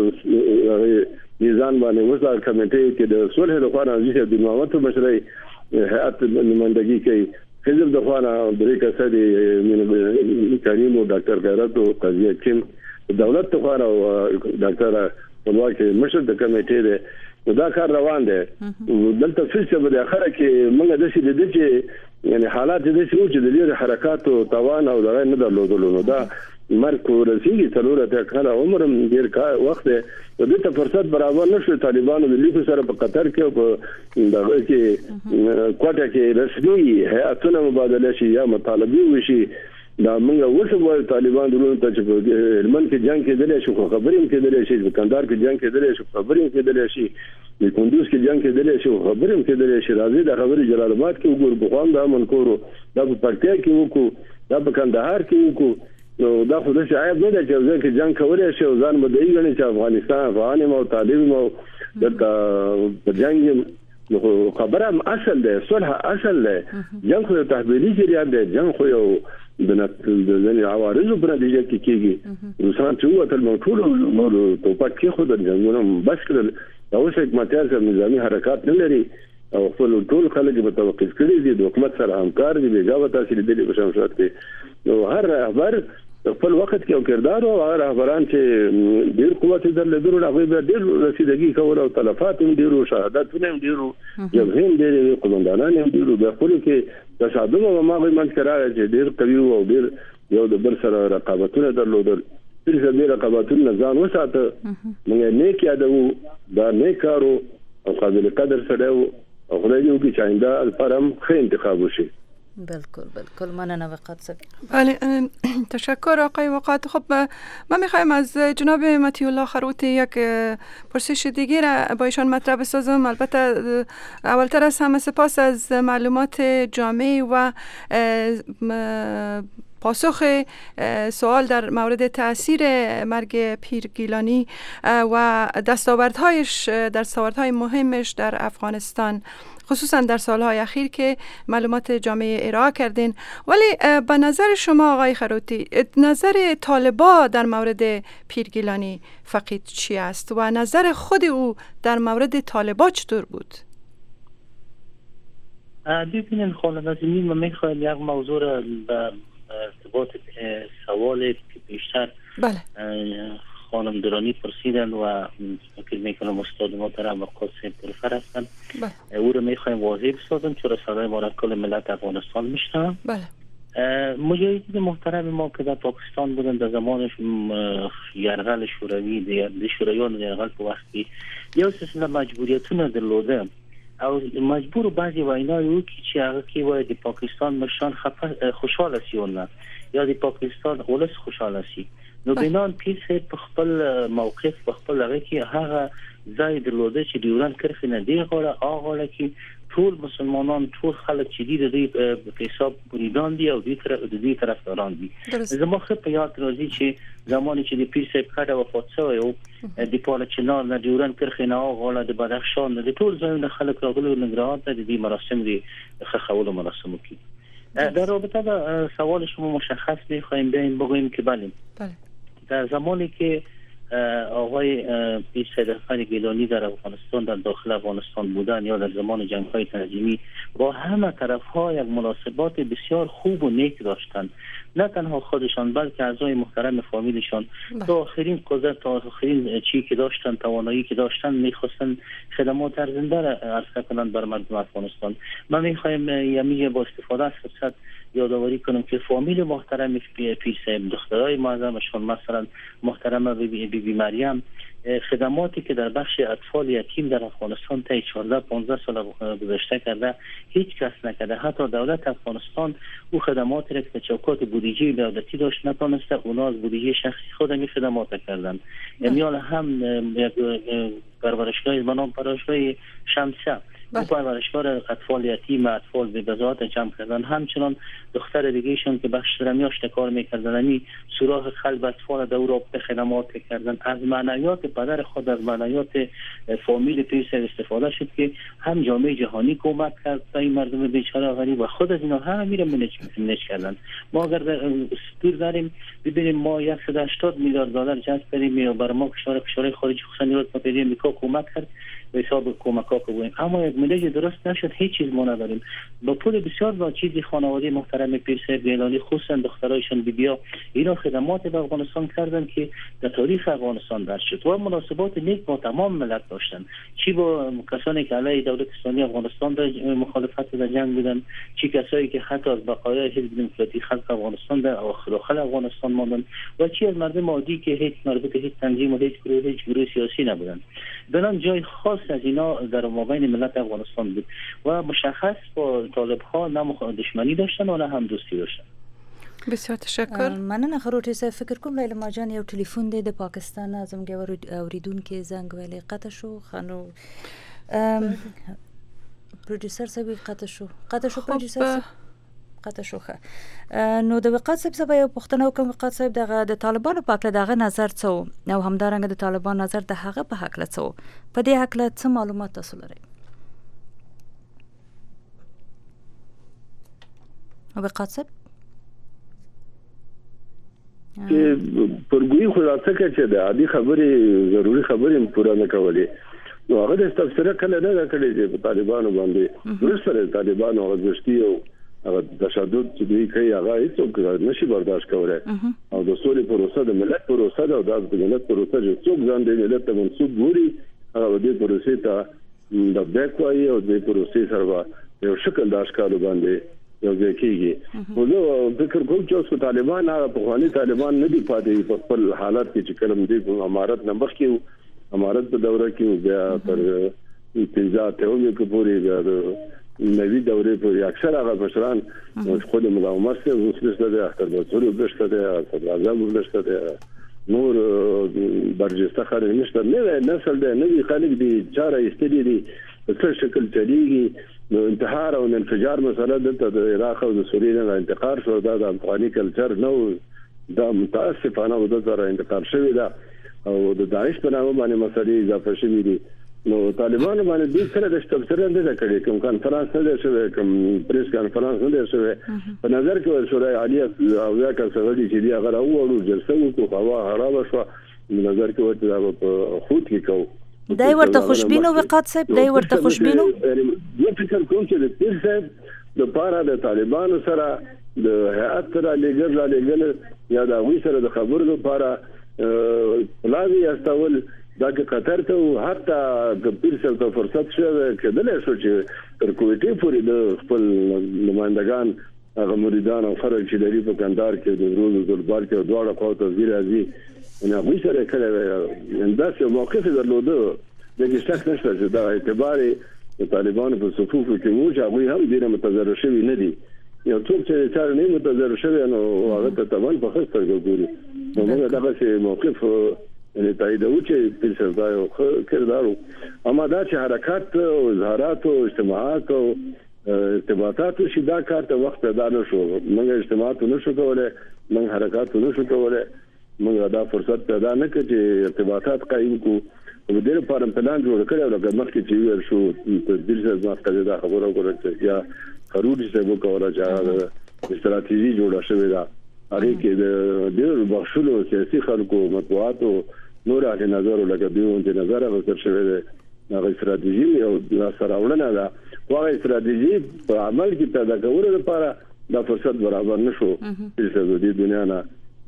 د میزان باندې وزار کمیټه کې د صلح د خوانه عزیز د محمد بشری هيئت نمائندگی کوي حزب د خوانه درې کسدي من کریم او ډاکټر غیرت او قضیه کیم دولت د خوانه او ډاکټر ولواکي مشر د کمیټې ده دا کار روان دي دلته څه به د اخره کې موږ د شي د دې چې یعنی حالات د شي چې د دې حرکت او توان او دغه نه درلودل نو دا مرګ ورسیږي څلور ته کال عمرم ډیر وخت د دې فرصت برابر نشو طالبانو د لیکو سره په قطر کې په دغه کې کوټه کې رسمي هيئتونه مبادله شي یا مطالبه وشي دا موږ وسو طالبان دلته ته چې په هلمند کې جنگ کې دلې شو خبرې کې دلې شي په کندهار کې جنگ کې دلې شو خبرې کې دلې شي د کندوز کې جنگ کې دلې شو خبرې کې دلې شي راځي د خبرې جلال آباد کې وګور بخوام دا منکورو دا په پکتیا کې وکړو دا په کندهار کې وکړو نو دا خو د شعب نه د چې ځکه جنگ کولای شي ځان مدعي غني چې افغانستان افغان مو طالب مو د جنگ نو خبره اصل ده صلح اصل ده جنگ خو تحویلي جریان ده جنگ خو یو د نن عوارض په نتیجه کې کېږي روسان چې وته نو ټول نور توپک کې خو د جنگونو بس کړل دا اوس حکومتیان سره نظامی حرکات نه لري او خپل ټول خلک په توقف کړی دي د حکومت سره همکار دي بیګاوه تاسو لیدلې په شمشاد کې نو هر رهبر خپل وخت کې او کردار او هر رهبران چې ډیر قوت درلودل هغه به ډیر رسیدګي کول او تلفات هم ډیرو شهادتونه هم ډیرو جبهې ډیرو قومندانان هم ډیرو د خپل کې تصادم او ما غوښمن کړه چې ډیر قوي او ډیر یو د بل سره رقابتونه درلودل تر څو ډیر رقابتونه ځان وساته موږ نه کېدو دا نه کارو او قابل قدر سره او خدای دې وکړي چې آینده الفرم خیر انتخاب وشي. بالکل بالکل مننه وقت سر. بله تشکر آقای وقت. خب من میخوایم از جناب مطیع الله خروتی یک پرسش دیگه را با ایشان مطرح بسازم. البته اولتر از همه سپاس از معلومات جامع و پاسخ سوال در مورد تأثیر مرگ پیر گیلانی و دستاوردهایش دستاوردهای مهمش در افغانستان خصوصا در سالهای اخیر که معلومات جامعه ارائه کردین. ولی به نظر شما آقای خروتی نظر طالبا در مورد پیر گیلانی فقید چی است و نظر خود او در مورد طالبا چطور بود؟ ببینید خانم نازنین من میخوایم یک موضوع را به ارتباط سوال که بیشتر بله خانم درانی پرسیدن و فکر میکنم استاد محترم و قاسم پرفر هستن بله. او رو میخوایم واضح بسازم چرا صدای ما را کل ملت افغانستان میشنوم. بله مجاهدین محترم ما که در پاکستان بودن در زمانش یرغل شوروی د شورویان یرغل په وخت کې یو سلسله مجبوریتونه درلوده او مجبور بعضی وینای او چې هغه کې وای د پاکستان مشان خوشاله سیونه یا د پاکستان ولس خوشاله سی نو بنان پیسه په خپل موقف په خپل هغه کې هغه ځای درلوده چې دیوران کرخ نه دی غواړه هغه کې ټول مسلمانان ټول خلک چې دي د دې حساب بریدان دي او د دې طرفداران دي. زما خو په یاد راځي چې زمانی چې د پیر صاحب کډه وفات شوی او د پاله چنار نه دیوران کرخ نه هغه د بدخشان د ټول ځایونه خلک راغلي نگران ته د دې مراسم دي خخول مراسم کې در رابطه با سوال شما مشخص می‌خوایم بیایم بگوییم که بله در زمانی که آقای پیر صدرخان گیلانی در افغانستان در داخل افغانستان بودن یا در زمان جنگ‌های تنظیمی با همه طرف‌ها یک مناسبات بسیار خوب و نیک داشتند. نه تنها خودشان بلکه اعضای محترم فامیلشان تا آخرین قدرت تا آخرین چی که داشتن توانایی که داشتن می‌خواستن خدمات ارزنده را عرضه کنند بر مردم افغانستان. من می‌خوایم یمی با استفاده از فرصت یادآوری کنم که فامیل محترم پیر صاحب دخترای معظمشون مثلا محترمه بی بی, بی مریم خدماتی که در بخش اطفال یتیم در افغانستان تا چهارده پانزده سال گذشته کرده هیچ کس نکرده. حتی دولت افغانستان او خدماتی را که چوکات بودجه دولتی داشت نتونسته اونا از بودجه شخصی خود این خدمات کردن. یعنی هم پرورشگاه به نام پرورشگاه شمسه او پرورشگاه اطفال یتیم اطفال به بضاعت جمع کردن. همچنان دختر دیگهشون که بخش رمیاش کار میکردن یعنی سوراخ قلب اطفال در او را به خدمات کردن. از معنویات پدر خود از معنویات فامیل پیر صاحب استفاده شد که هم جامعه جهانی کمک کرد تا این مردم بیچاره غریب و خود از اینا هم میره منیج کردن. ما اگر دور داریم ببینیم ما صد و هشتاد میلیارد دلار جذب کردیم برای ما کشور کشور خارجی خصوصا ایالات متحده آمریکا کمک کرد به حساب کمک ها بگوییم، اما یک ملی درست نشد، هیچ چیز ما نداریم. با پول بسیار با چیزی خانواده محترم پیر صاحب گیلانی خصوصا دخترایشان بیبیا اینا خدمات به افغانستان کردن که در تاریخ افغانستان درج شد و مناسبات نیک با تمام ملت داشتن، چی با کسانی که علیه دولت اسلامی افغانستان در مخالفت در جنگ بودن، چی کسایی که حتی از بقایای حزب دموکراتی خلق افغانستان در داخل افغانستان ماندن و چی از مردم عادی که هیچ مربوط هیچ تنظیم و هیچ گروه هیچ گروه سیاسی نبودن. بنان جای خاص از اینا در مابین ملت افغانستان بود و مشخص با طالب ها نه دشمنی داشتن و نه هم دوستی داشتن. بسیار تشکر. مننه خروټي صاحب. فکر کوم لیلا جان یو ټلیفون دی د پاکستان اعظم کې اوریدونکو زنګ ویلې قطع شو خانو پروډوسر صاحب قطع شو قطع شو پروډوسر صاحب قطع شو ښه. نو د وقات صاحب صاحب یو پښتنه وکم وقات صاحب دغه د طالبانو په اړه دغه نظر څه او همدارنګه د طالبان نظر د هغه په حق له څه په دې حق له څه معلومات تاسو لرئ؟ وقات صاحب پرګوی خلاصه کې چې د عادي خبرې ضروری خبرې پوره نه کولې نو هغه د تفسیر کله نه کړی چې طالبانو باندې ورسره طالبانو غوښتي او هغه تشدد چې دوی کوي هغه هیڅوک نشي برداشت کولای او د سولې پروسه د ملت پروسه ده او د ملت پروسه چې څوک ځان د ملت ته منسوب ګوري هغه د پروسې ته د بیک وایي او د پروسې سره یو شکل د اشکالو باندې یو ځای کېږي. نو فکر کوم چې اوس طالبان هغه پخوانی طالبان نه دي پاتې په خپل حالات کې چې کلم دي په امارت نه مخکې امارت په دوره کې بیا تر پنځه ته یو کې پورې بیا نوي دوره پورې اکثر هغه مشران خود مقاومت ته وسلسله ده اختر بزرگ داشته ده صدر اعظم داشته ده نور برجسته خلک نشته نه نسل ده نوي خلک دي چاره استدي دي په شکل چلیږي. نو انتحار او انفجار مسله د عراق او د سوریې نه انتقال شو دا د افغاني کلچر نو دا متاسفانه و د زره انتقال شوی دا او د داعش په نامه باندې مسلې اضافه شوې دي. نو طالبانو باندې د سره د تفسیر نه کړي کوم کانفرنس نه شوی کوم پریس کانفرنس نه شوی په نظر کې شورای عالیه او یا کسغړي چې دی هغه راوړو جلسه وکړو هوا خراب شو نظر کې ورته په خود کې کو دای ورته خوشبینو وقات صاحب دای ورته خوشبینو یو فکر کوم چې د پیر صاحب د پاره د طالبانو سره د هيئت سره لګر را لګل یا د غوي سره د خبرو لپاره پلاوی استول دا کې قطر ته حتی د پیر صاحب ته فرصت شوه کېدل شو چې تر کوټې پورې د خپل نمائندگان هغه مریدان او فرق چې لري په کندهار کې د روز دلبار کې دواړه خواته وزیر اعظم نه غوي سره کړه انداسه موقف درلوده د شک نشته چې دا اعتبار د طالبانو په صفوف کې وو چې هغه هم ډیره متضرر شوی نه دي یو څوک چې چاره نه متضرر شوی نو هغه ته تمام په خسته ګوري نو موږ دغه چې موقف یعنی تایید او چې په سرځای او کردارو اما دا چې حرکت او اظهارات او اجتماعات او ارتباطات شي دا کار ته وخت پیدا نشو موږ اجتماعات نشو کولای موږ حرکات نشو کولای موږ دا فرصت پیدا نه کړ چې ارتباطات قائم کو په دې لپاره پلان جوړ کړو لکه مخکې چې ویل شو تدبیر سره ځکه دا خبره وکړه چې یا قرور چې موږ کوله چې استراتیژي جوړه شوې ده هغه کې د ډېر بخښلو سیاسي خلکو مطبوعات او نور اهل نظر لکه دیون چې نظر غوښتل شوی دی هغه استراتیژي او سره وړاندې ده هغه استراتیژي په عمل کې پیدا کولو لپاره دا فرصت برابر نشو چې د دې دنیا نه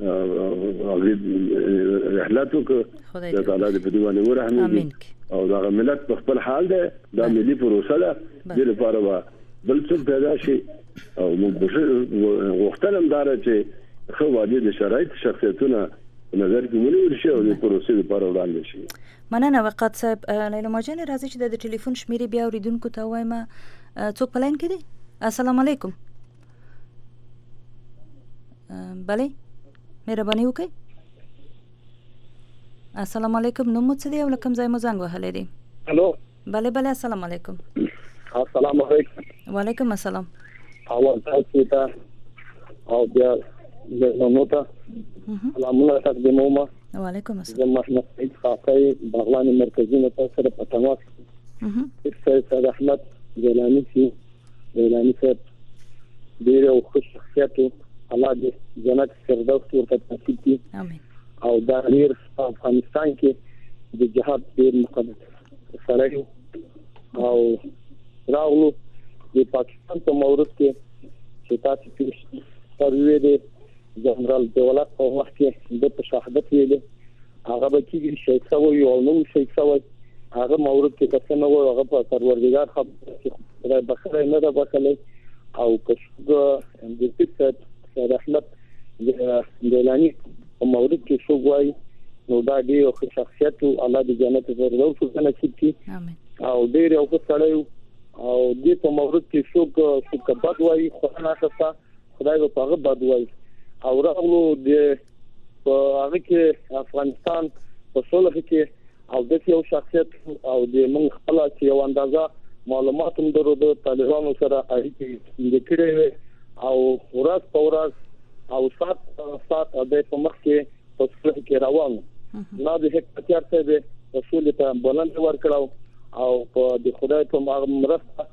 هغه رحلاتو کې د تعالی د بدوانه ورحمه او دا ملت په خپل حال ده دا ملي پروسه ده د لپاره بل څه پیدا شي او موږ وختلم دار چې خو وادي د شرایط شخصیتونه نظر کې ونیول شي او د پروسې لپاره وړاندې شي. مننه وقات صاحب. لیلا ماجان راځي چې د ټلیفون شمیرې بیا اوریدونکو ته وایم. څوک پلاین کې دي؟ السلام علیکم. بله مهرباني وکړئ. السلام علیکم. نو مو څه دی او کوم ځای مو زنګ وهلی دی؟ الو. بله بله السلام علیکم. السلام علیکم. وعلیکم السلام. اول تاسو ته او بیا نو ته سلامونه تقدیموم. وعلیکم السلام. زه محمد سعید خاقی بغلان مرکزی نه تاسو سره په تماس یم. سید احمد گیلانی چې گیلانی صاحب ډېر او خوش شخصیت الله دې جنت فردوس ورته نصیب کړي. امين. او دا غیر افغانستان کې د جهاد ډېر مقدس سره او راغلو د پاکستان په مورد کې چې تاسو پیښ پروي د جنرال دولت په وخت کې د شهادت ویل هغه به کېږي شهید شوی او نو شهید شوی هغه مورد کې څه نه و هغه په پروردګار خبره چې خدای بخره نه ده بخله او کښه د دې څخه رحمت د اعلاني په مورد کې شو غواړي نو دا ډیر ښه شخصیت او الله د جنت فردوس څخه نصیب کړي امين او ډیر یو څه سره او دې په مورد کې شو چې کبد وایي خو نه شته خدای په هغه بد وایي او راغلو د هغه کې افغانستان په صلح کې او د یو شخصیت او د من خپل چې یو اندازه معلومات هم درلود طالبانو سره اړیکې لیکلې او ورځ په ورځ او سات سات د په مخ کې په صلح کې روان نه د هکتار څخه د رسول ته بلند ورکړاو او په د خدای په مرسته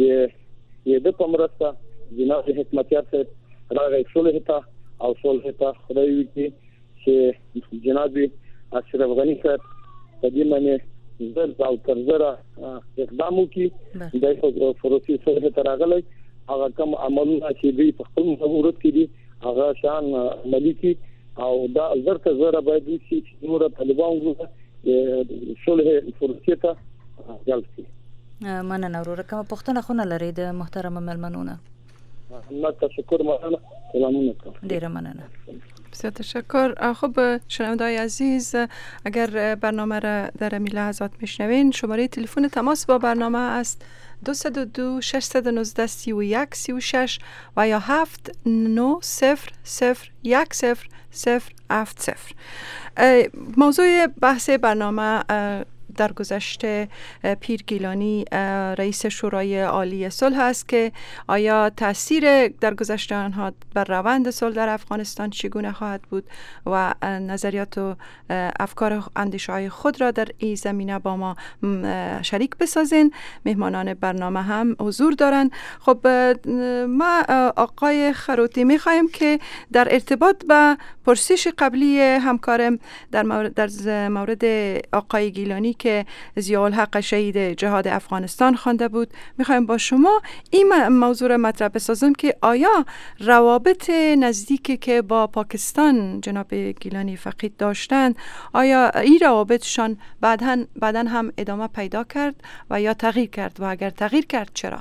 د د په مرسته جناب حکمتیار څخه راغی صلح ته او صلح ته خدای وکړي چې جناب اشرف غنی صاحب په دې باندې زر او ترزره اقدام وکړي د فروسي صلح ته راغلی هغه کوم عملونه چې دوی په خپل مورد کې دي هغه شان ملکی او دا زرته زره باید چې نور طالبان وګوري صلح فروسي ته جلب کړي مننه وروره کوم پښتنه خونه لري د محترم ملمنونه الله تشکر مننه سلامونه ډیر مننه بسیار تشکر. خب شنونده‌های عزیز اگر برنامه را در این لحظات میشنوین شماره تلفن تماس با برنامه است دو صفر دو شش یک نه سی و یک سی و شش و یا هفت نه صفر صفر یک صفر صفر هفت صفر. موضوع بحث برنامه در گذشته پیر گیلانی رئیس شورای عالی صلح است که آیا تاثیر در گذشته آنها بر روند صلح در افغانستان چگونه خواهد بود و نظریات و افکار اندیشه‌های خود را در این زمینه با ما شریک بسازین. مهمانان برنامه هم حضور دارند. خب ما آقای خروتی می‌خوایم که در ارتباط با پرسش قبلی همکارم در مورد در مورد آقای گیلانی که ضیاءالحق شهید جهاد افغانستان خوانده بود میخوایم با شما این موضوع را مطرح بسازم که آیا روابط نزدیکی که با پاکستان جناب گیلانی فقید داشتند آیا این روابطشان بعداً بعداً هم ادامه پیدا کرد و یا تغییر کرد و اگر تغییر کرد چرا؟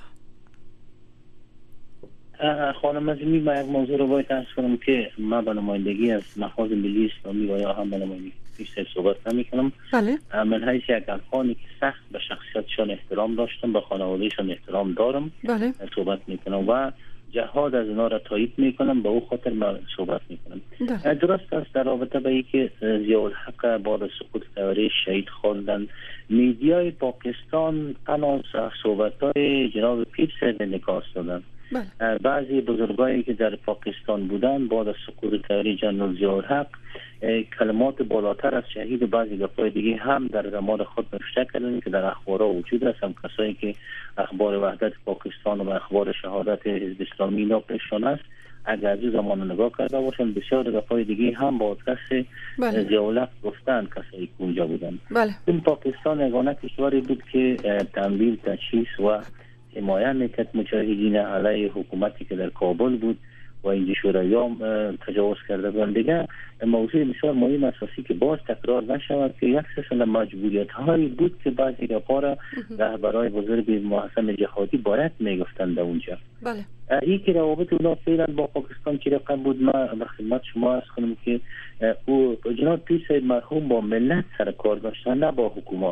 خانم عزیزی من یک موضوع رو باید عرض کنم که من به نمایندگی از محافظ ملی اسلامی و یا هم به نمایندگی پیش صحبت نمی کنم. بله. من حیث یک افغانی که سخت به شخصیتشان احترام داشتم به خانوادهشان احترام دارم. بله. صحبت می کنم و جهاد از اونا را تایید می کنم به او خاطر من صحبت می کنم. درست است در رابطه با اینکه ضیاءالحق بعد سقوط طیاره شهید خواندن میدیای پاکستان قناس صحبت‌های جناب پیر صاحب نکاس دادن. بله. بعضی بزرگایی که در پاکستان بودن بعد از سقوط طیاره جنرال ضیاءالحق کلمات بالاتر از شهید و بعضی گپای دیگه هم در رماد خود نوشته کردن که در اخبارها وجود است. هم کسایی که اخبار وحدت پاکستان و اخبار شهادت حزب اسلامی ناپشان است اگر از زمان نگاه کرده باشن بسیار گپای دیگه هم با کس ضیاءالحق گفتن کسایی که اونجا بودن. بله. این پاکستان یگانه کشوری بود که تمویل تجهیز و حمایت میکرد مجاهدین علیه حکومتی که در کابل بود و اینجا شورایام تجاوز کرده بودند. دیگه موضوع بسیار مهم اساسی که باز تکرار نشود که یک سلسله مجبوریت هایی بود که بعضی گپا رهبرای بزرگ محسن جهادی باید میگفتند اونجا. بله. این که روابط اونا فعلا با پاکستان چه رقم بود ما به خدمت شما عرض کنم که او جناب پیر صاحب مرحوم با ملت سر کار داشتن نه با حکومت.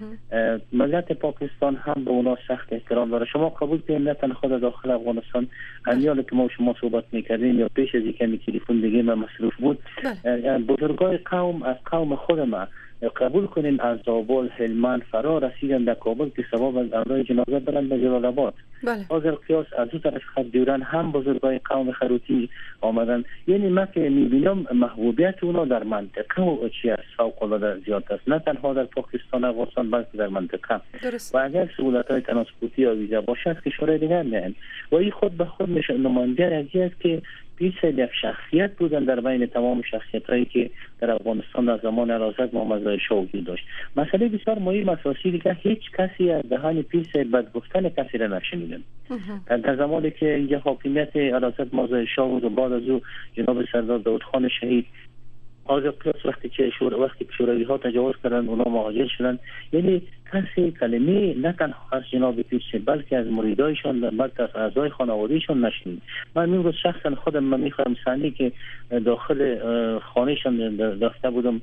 ملت پاکستان هم به اونا سخت احترام داره. شما قبول کنید نه تنها در داخل افغانستان امیال که ما شما صحبت میکردیم یا پیش از اینکه تلفن دیگه ما مصروف بود بزرگای قوم از قوم خود ما قبول کنین از زابل هلمند فرا رسیدن در کابل که سبب از امرای جنازه برن به جلال آباد. بله. آذر قیاس از اون طرف خط دیورن هم بزرگای قوم خروتی آمدن. یعنی من که میبینم محبوبیت اونا در منطقه و چی از فوق العاده زیاد است نه تنها در پاکستان و افغانستان بلکه در منطقه. درست. و اگر سهولت های ترانسپورتی یا ویزا باشد کشورهای دیگر نه و این خود به خود نماینده از است که پیر صاحب یک شخصیت بودن در بین تمام شخصیت‌هایی که در افغانستان در زمان حضرت محمد ظاهر شاه وجود داشت. مسئله بسیار مهم اساسی که هیچ کسی از دهان پیر صاحب بد گفتن کسی را نشنیدن. در زمانی که اینجا حاکمیت حضرت محمد ظاهر شاه بود و بعد از او جناب سردار داود خان شهید آزاد قیاس وقتی که شور وقتی شوروی ها تجاوز کردن اونا مهاجر شدن، یعنی کسی کلمه نه تنها از جناب پیر صاحب بلکه از مریدایشان بلکه از اعضای خانوادهشان نشنید. من امروز شخصا خودم من میخوام ثانی که داخل خانهشان رفته بودم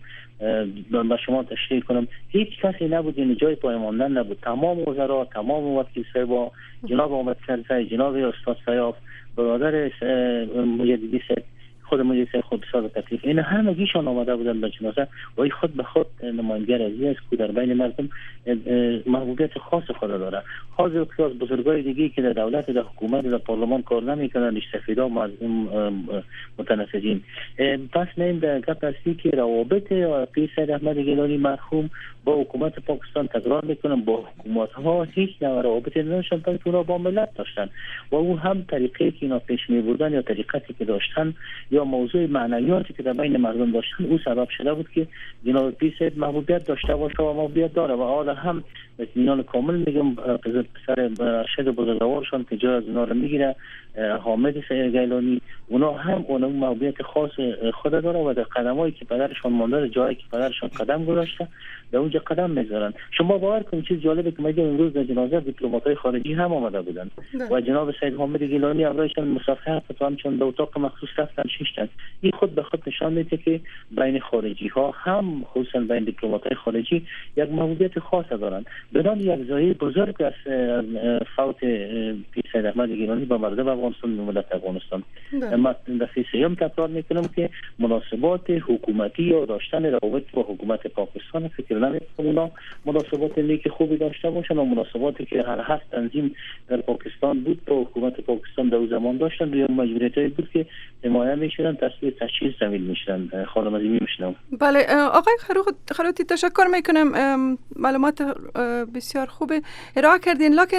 با شما تشریح کنم، هیچ کسی نبود، یعنی جای پای ماندن نبود. تمام وزرا، تمام وکیل صاحب، جناب احمد کرزی، جناب استاد سیاف، برادر مجددی صاحب، خود مجلس خود بسیار تکلیف این همگیشان آمده بودن به جنازه و این خود به خود نمایندگی رضی است که در بین مردم محبوبیت خاص خود داره. حاضر که از بزرگای دیگه که در دولت در حکومت در پارلمان کار نمیکنن استفاده مردم متناسجین. پس من در گپ هستی که روابط پیر سید احمد گیلانی مرحوم با حکومت پاکستان تکرار میکنم با حکومت ها هیچ نوع روابطی نداشتن تا اونا با ملت داشتن و او هم طریقی که اینا پیش میبردن یا طریقتی که داشتن یا موضوع معنویاتی که در بین مردم داشتن او سبب شده بود که جناب پیر صاحب محبوبیت داشته باشه و محبوبیت داره و حالا هم اطمینان کامل میگم پسر ارشد بزرگوارشان که جای از اونا رو میگیره حامد گیلانی اونا هم اون محبوبیت خاص خود داره و در قدمایی که پدرشان مانده جایی که پدرشان قدم گذاشته در اونجا قدم میذارن. شما باور کنید چیز جالبه که میگم امروز در جنازه دیپلمات‌های خارجی هم آمده بودن و جناب سید حامد گیلانی ابرایشان مصافحه فتوام چون به اتاق مخصوص رفتن شیشتن. این خود به خود نشان میده که بین خارجی ها هم خصوصا بین دیپلمات‌های خارجی یک محبوبیت خاص دارن. بدان یک زایی بزرگ از فوت پیر سید احمد گیلانی با مردم افغانستان و ملت افغانستان من دفعه سیام تکرار میکنم که مناسبات حکومتی یا داشتن روابط با حکومت پاکستان فکر نمیکنم اونا مناسبات نیک خوبی داشته باشن و مناسباتی که هر هفت تنظیم در پاکستان بود با حکومت پاکستان در زمان داشتن یا مجبوریتی بود که حمایت میشدن تصویر تشخیص زمین میشدن. خانم عزیزی میشنم. بله آقای خروتی تشکر میکنم، معلومات بسیار خوب ارائه کردین، لکن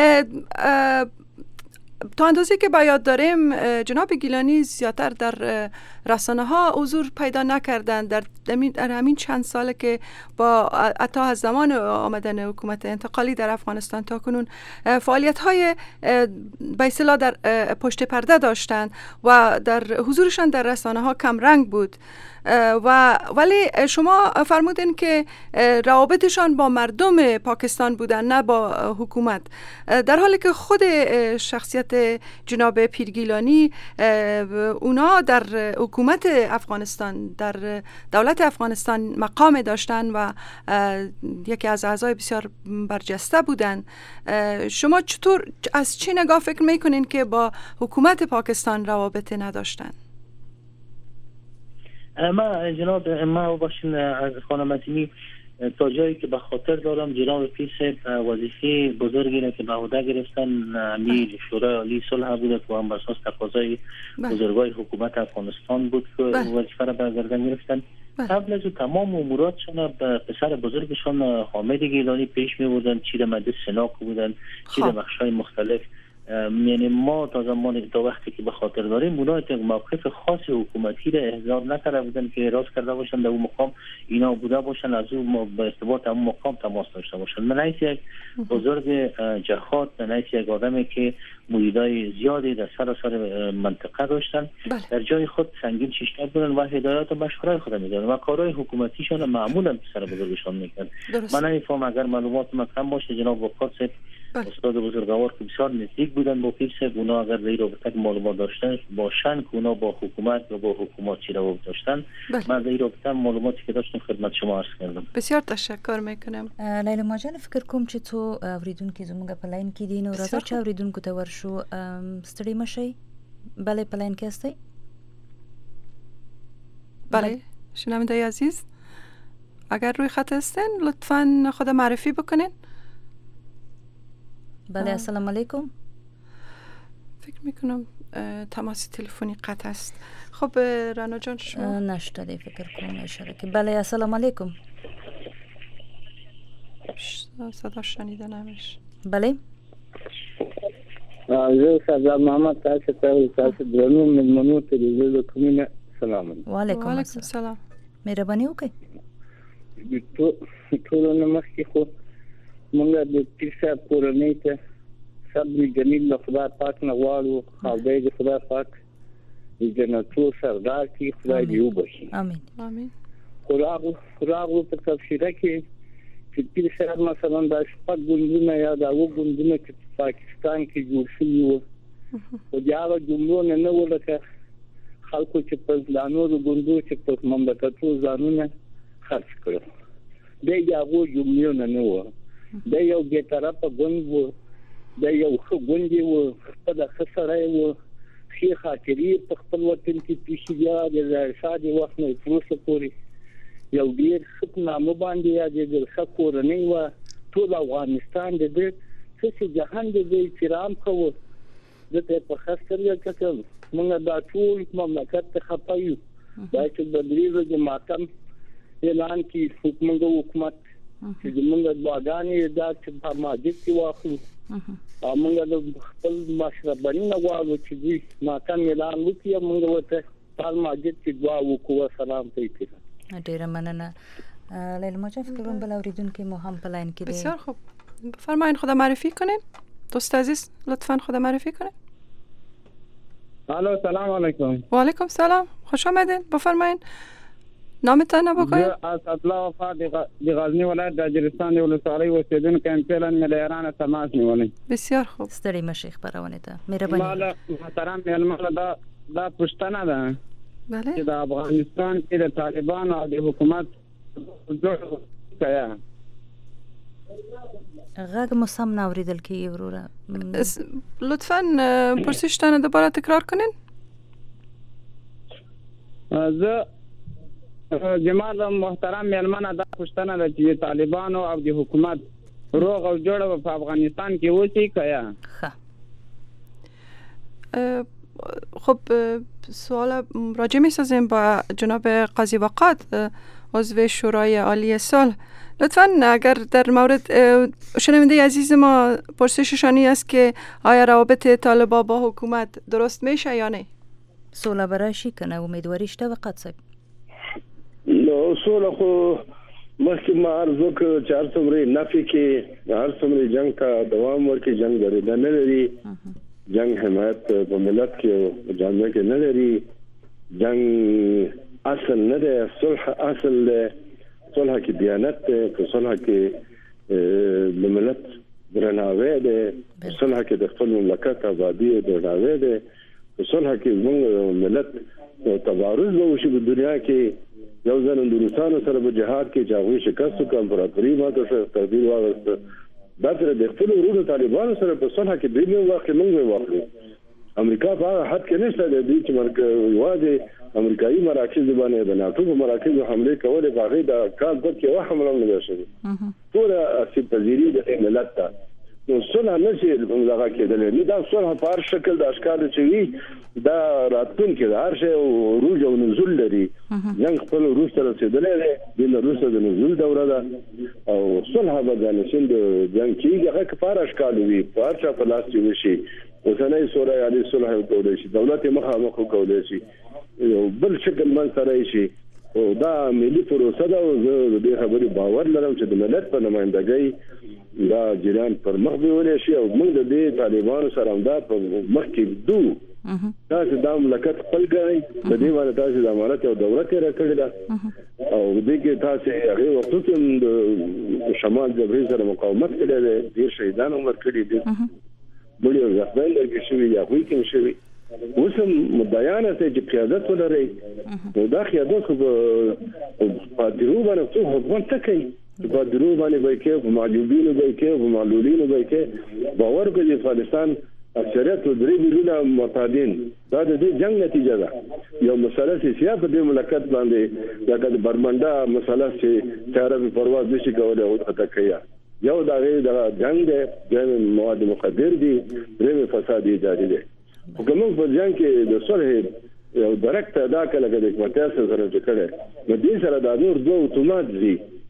تا اندازه که باید داریم جناب گیلانی زیادتر در رسانه ها حضور پیدا نکردن در همین چند ساله که با حتی از زمان آمدن حکومت انتقالی در افغانستان تا کنون فعالیت های به اصطلاح در پشت پرده داشتن و در حضورشان در رسانه ها کم رنگ بود و ولی شما فرمودین که روابطشان با مردم پاکستان بودن نه با حکومت، در حالی که خود شخصیت جناب پیر گیلانی اونا در حکومت افغانستان در دولت افغانستان مقام داشتن و یکی از اعضای بسیار برجسته بودن. شما چطور از چه نگاه فکر میکنین که با حکومت پاکستان روابط نداشتن؟ ما جناب ما باشین از خانم عظیمی تا جایی که به خاطر دارم جناب پیر صاحب وظیفه بزرگی را که به عهده گرفتن امیر شورای عالی صلح بود و هم بر اساس تقاضای بزرگای حکومت افغانستان بود که وظیفه را به گردن گرفتن. قبل از تمام اموراتشان به پسر بزرگشان حامد گیلانی پیش می بردن، چی در مجلس سنا بودن، چی در بخش‌های مختلف. یعنی ما تا زمان تا وقتی که به خاطر داریم اونا یک موقف خاص حکومتی را احضار نکرده بودن که راست کرده باشن در اون مقام اینا بوده باشن از اون به ارتباط اون مقام تماس داشته باشن. من نیست یک بزرگ جهاد، من نیست یک آدمی که مریدای زیادی در سراسر منطقه داشتن بله. در جای خود سنگین شیشتر بودن و هدایات و مشورای خود میدادن و کارهای حکومتیشان معمولا پسر بزرگشان میکرد. من نمیفهم اگر معلومات من کم باشه جناب وقات صاحب استاد بزرگوار که بسیار نزدیک بودن با پیر صاحب اونا اگر در این رابطه معلومات داشتن باشن که اونا با حکومت و با حکومت چی روابط داشتن بله. من در این رابطه معلوماتی که داشتم خدمت شما عرض کردم. بسیار تشکر میکنم. لیلا ماجان فکر کوم چې تو اوریدونکو زموږ په لاین کې دي نو راځه چې اوریدونکو ته ورشو ستړي مشي. بله په لاین کې هستئ؟ بله شنونده عزیز اگر روی خط هستین لطفاً خود معرفی بکنین. بله السلام علیکم. فکر میکنم تماس تلفنی قطع است. خب رانا جان شما نشده فکر کنم اشاره که بله السلام علیکم. صدا شنیده نمیشه. بله زه سردار محمد تاسو ته تاسو درنو ملمنو ته د کومه سلام وعلیکم السلام. مهرباني وکړئ. ټول نو مخکې خو موږ د تیسا کورنۍ ته صبر جمیل له خدای پاک نه غواړو او د خدای پاک د جنتو سردار کی خدای دې وبخښي. امين امين. خدای خدای په تفسیره کې چې تیسا مثلا د شپږ ګوندونه یا د اوو ګوندونه چې پاکستان کې جوړ شوی وو او دا جملو نه نه ولکه خلکو چې په ځانو د ګوندو چې په مملکتو ځانونه خرڅ کړو د یو جملو نه نه و د یو ګټه طرفه ګوند وو د یو خو ګوند وو په د خسرای وو خي خاطرې په خپل وطن کې پیښیا د شادي وخت نه پروسه پوری یو ډیر ښه نامه باندې یا د شکورنۍ و ټول افغانستان د دې چې جهان د احترام کوو دته په خاطر یو کتل موږ دا ټول مملکت ته خپایو دا چې د دریزو د ماتم اعلان کی حکومت حکومت چې موږ د باغانې دا چې په ماجد کې واخلو موږ د خپل مشربانی نه غواړو چې دوی ماتم اعلان وکړي موږ ورته په ماجد کې دعا وکړو سلام کوي. ډیره مننه. لیلا مجاف کلون بل اوریدونکو مو هم په لاین کې دي. بسیار خوب. بفرمایین خدا معرفی کنین. دوست عزیز لطفاً خدا معرفی کنین. الو سلام علیکم. و علیکم سلام. خوش آمدین. بفرمایین. نامتان بگویید. اسدالله وفا دی غزنی ولایت د اجرستان دی ولسوالۍ اوسیدونکو ام فعلا ملیران تماس نیولې. بسیار خوب. ستړي مشي خبرونه ته. مهرباني. مال محترم ململ دا دا پښتنه ده. بله. چې د افغانستان کې د طالبان او د حکومت جوړ کیا. غږ مو سم ناوریدل کی وروره. لطفاً پرسشتان دوباره تکرار کنین. زه جمال محترم ملمنه دا پښتنه ده چې طالبان او د حکومت روغ او جوړ په افغانستان کې وسی کیا. ښه. خب سوال راجع می سازیم با جناب قاضی وقات عضو شورای عالی صلح. لطفاً اگر در مورد شنونده عزیز ما پرسششانی است که آیا روابط طالبان با حکومت درست میشه یا نه؟ صلح برای شي کنه امیدواری شته وقت صاحب. نو صلح خو مخکې ما ارزو که چې هر څومره نفي کې هر څومره جنگ ته دوام ورکړي جنگ درېدا نه لري جنگ حمایت په ملت کې جامعه کې نه لري جنگ اصل نه ده صلح اصل ده صلح کې دیانت ده صلح کې د ملت درناوی ده صلح کې د خپل مملکت آزادي درناوی ده صلح کې موږ ملت تبارز وشي په دنیا کې یو ځل اندونیسانو سره په جهاد کې جاوی شکست وکړ امپراتوري ماته شو تدبیر واغسته دا تر د خپل ورونو طالبانو سره په صلح کې دی نو واخلې موږ واخلو امریکا په حد کې نشته د دې چې مرکه واځي امریکایي مراکز باندې د ناتو په مراکز حمله کولې باغې د کال په کې واه حمله نه شوه ټول اصل تذيري د ملت ته نو صلح نشي دغه کېدل نه دا صلح په هر شکل د اشکال چوي دا راتون کې د هر شی روج او نزول لري جنگ خپل روس سره رسیدلې دی د روس د نزول دوره ده او صلح بدل شند جنگ کې هغه په هر اشکال وي په هر چا په لاس کې شي اوسنۍ سورای علی صلح کولای شي دولت مخه مخه کولای شي یو بل شکل من سره شي او دا ملي پروسه ده او زه د دې خبرې باور لرم چې د ملت په نمائندګۍ دا جریان پر مخ بیولې شي او موږ د دې طالبانو سره هم دا په مخ کې دو تاسو د مملکت خپل غړي د دې باندې تاسو د امانت او دولت راکړل او دې کې تاسو هغه وخت کې د شمال جبهې سره مقاومت کړل دي شهیدان عمر کړی دي بلې ځخبل کې شوی یا وی کې شوی وسم مدعیانه چې قیادت ولري نو دا قیادت خو په دیرو باندې څو حکومت کوي په دیرو باندې به کې په معجوبینو به کې په معلولینو به کې باور کوي افغانستان اکثریت درې میلیونه معتادین دا د جنگ نتیجه ده یو مسله سیاسي په دې مملکت باندې دا د برمنډا مسله چې تیارې پرواز نشي کولای او خطا کوي یو دا غي د جنگ د مواد مخدر دي درې فساد جاری دي حکومت په جنگ کې د صلح یو ډایرکټ ادا کړل د حکومت سره سره کړه نو دې سره د نور دوه اتومات دي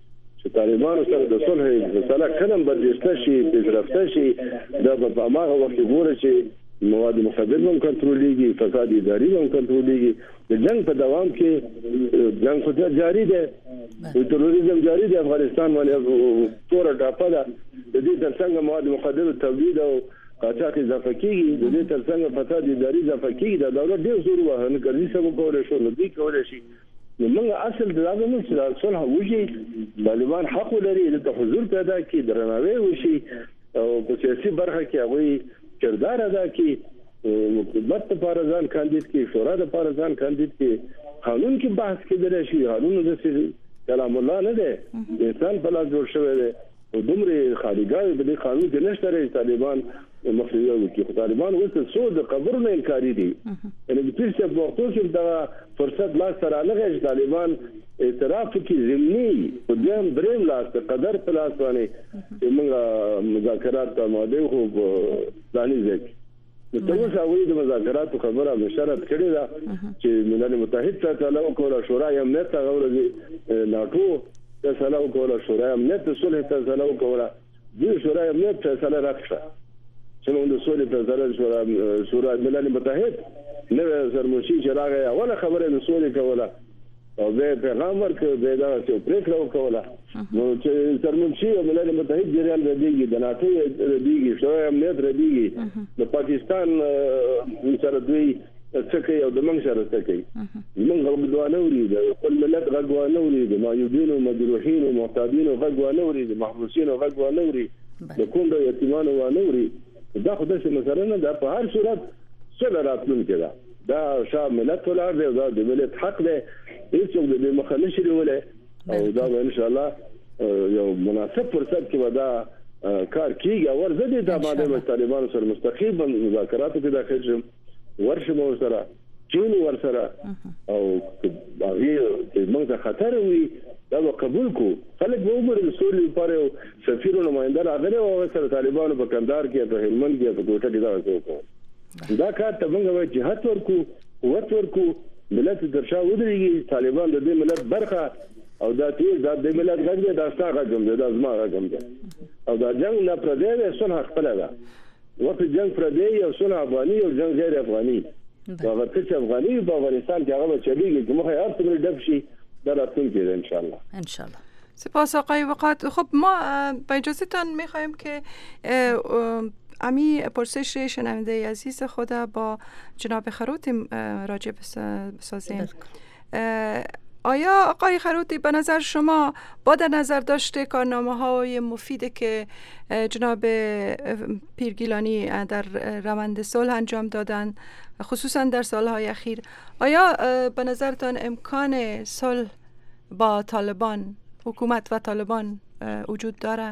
طالبانو سره د صلح فیصله کلم بدلسته شي پیشرفته شي دا په هغه وخت ګوره چې مواد مخدر هم کنټرولېږي، فساد اداري هم کنټرولېږي. د جنگ په دوام کې جنگ خو جاری دی، تروریزم جاری دی، افغانستان باندې تور ټاپه ده. د دې ترڅنګ مواد مخدر تولید او قاچاق اضافه کیږي، د دې ترڅنګ فساد اداري اضافه کیږي. دا دولت ډېر زور وهنه کوي چې څنګه کولای شي نو دوی کولای شي. نو موږ اصل دا نه چې صلح وشي، طالبان حق لري د حضور پیدا کړي، درناوی وشي او په سیاسي برخه کې هغه کردار ادا کړي، حکومت لپاره ځان کاندید کړي، شورا لپاره ځان کاندید کړي، قانون کې بحث کېدلی شي. قانون د کلام الله نه دی، انسان په لاس جوړ شوی دی او دومره خالیګاوي په دې قانون کې نشته چې طالبان مخنیوی وکړي. طالبان اوس څو د قبرونو انکاري دي، یعنې د پیر صاحب په وختو کې دا فرصت لاس سره راغی چې طالبان اعتراف کې ضمني په دویم دریم لاس قدر په لاس باندې چې موږ مذاکرات آماده خو ځاني ځکه نو ته اوس هغوی د مذاکراتو خبره مشرت کړې ده چې ملل متحد فیصله وکړه، شورای امنیت هغه ورځ ناټو فیصله وکړه، شورای امنیت د صلح فیصله وکړه، دوی شورای امنیت فیصله راکړه چې موږ د صلح فیصله شورای ملل متحد نوې سرمشي چې راغی اوله خبره د صلح کوله او به پیغام ورکړ، به دا چې پریکړه وکوله. نو چې سرمنشي او ملل متحد جریان ردیږي، د ناټو ردیږي، شورای امنیت ردیږي، د پاکستان سره دوی څه کوي او د موږ سره څه کوي. موږ غږ دوانه وري، د خپل ملت غږ وانه وري، د مایوبینو مجروحینو معتادینو غږ وانه وري، د محبوسینو غږ وانه وري، د کونډو یتیمانو وانه وري. دا خو داسې مسله نه ده، په هر صورت سره راتلونکې ده. دا شاه ملت ولاړ دی، دا د ملت حق دی، هیڅوک د دې مخه نشي نیولی او دا به انشاءالله یو مناسب فرصت کې به دا کار کېږي. او ورزه دې دا باندې به طالبانو سره مستقیم مذاکراتو کې داخل شم، ورشم ورسره، چین ورسره، او هغې چې موږ ته خطر وي دا به قبول کړو. خلک به وګوري د سولې لپاره یو سفیر او نماینده راغلی او هغه سره طالبانو په کندهار کې، په هلمند کې، په کوټه کې دغسې وکړل. دا کار ته موږ باید جهت ورکړو، قوت ورکړو، ملت تر شا ودرېږي. طالبان د دې ملت برخه او دا تیز دا د ملت غږ دی، دا ستا غږ هم دی، دا زما غږ هم دی. او دا جنګ نه پردی دی، صلح خپله ده. وقت جنګ پردی او صلح افغاني او جنګ غیر افغاني. هغه څه چې افغاني په افغانستان کې هغه به چلیږي چې مخه هر څومره ډک شي دا راتلونکی دی انشاءالله. انشاءالله. سپاس آقای وقات. خب ما با اجازهتان میخوایم که امی پرسش شنونده عزیز خود با جناب خروتی راجع بسازیم. آیا آقای خروتی به نظر شما با در نظر داشته کارنامه های مفیدی که جناب پیر گیلانی در روند صلح انجام دادن خصوصا در سالهای اخیر، آیا به نظرتان امکان صلح با طالبان، حکومت و طالبان وجود داره؟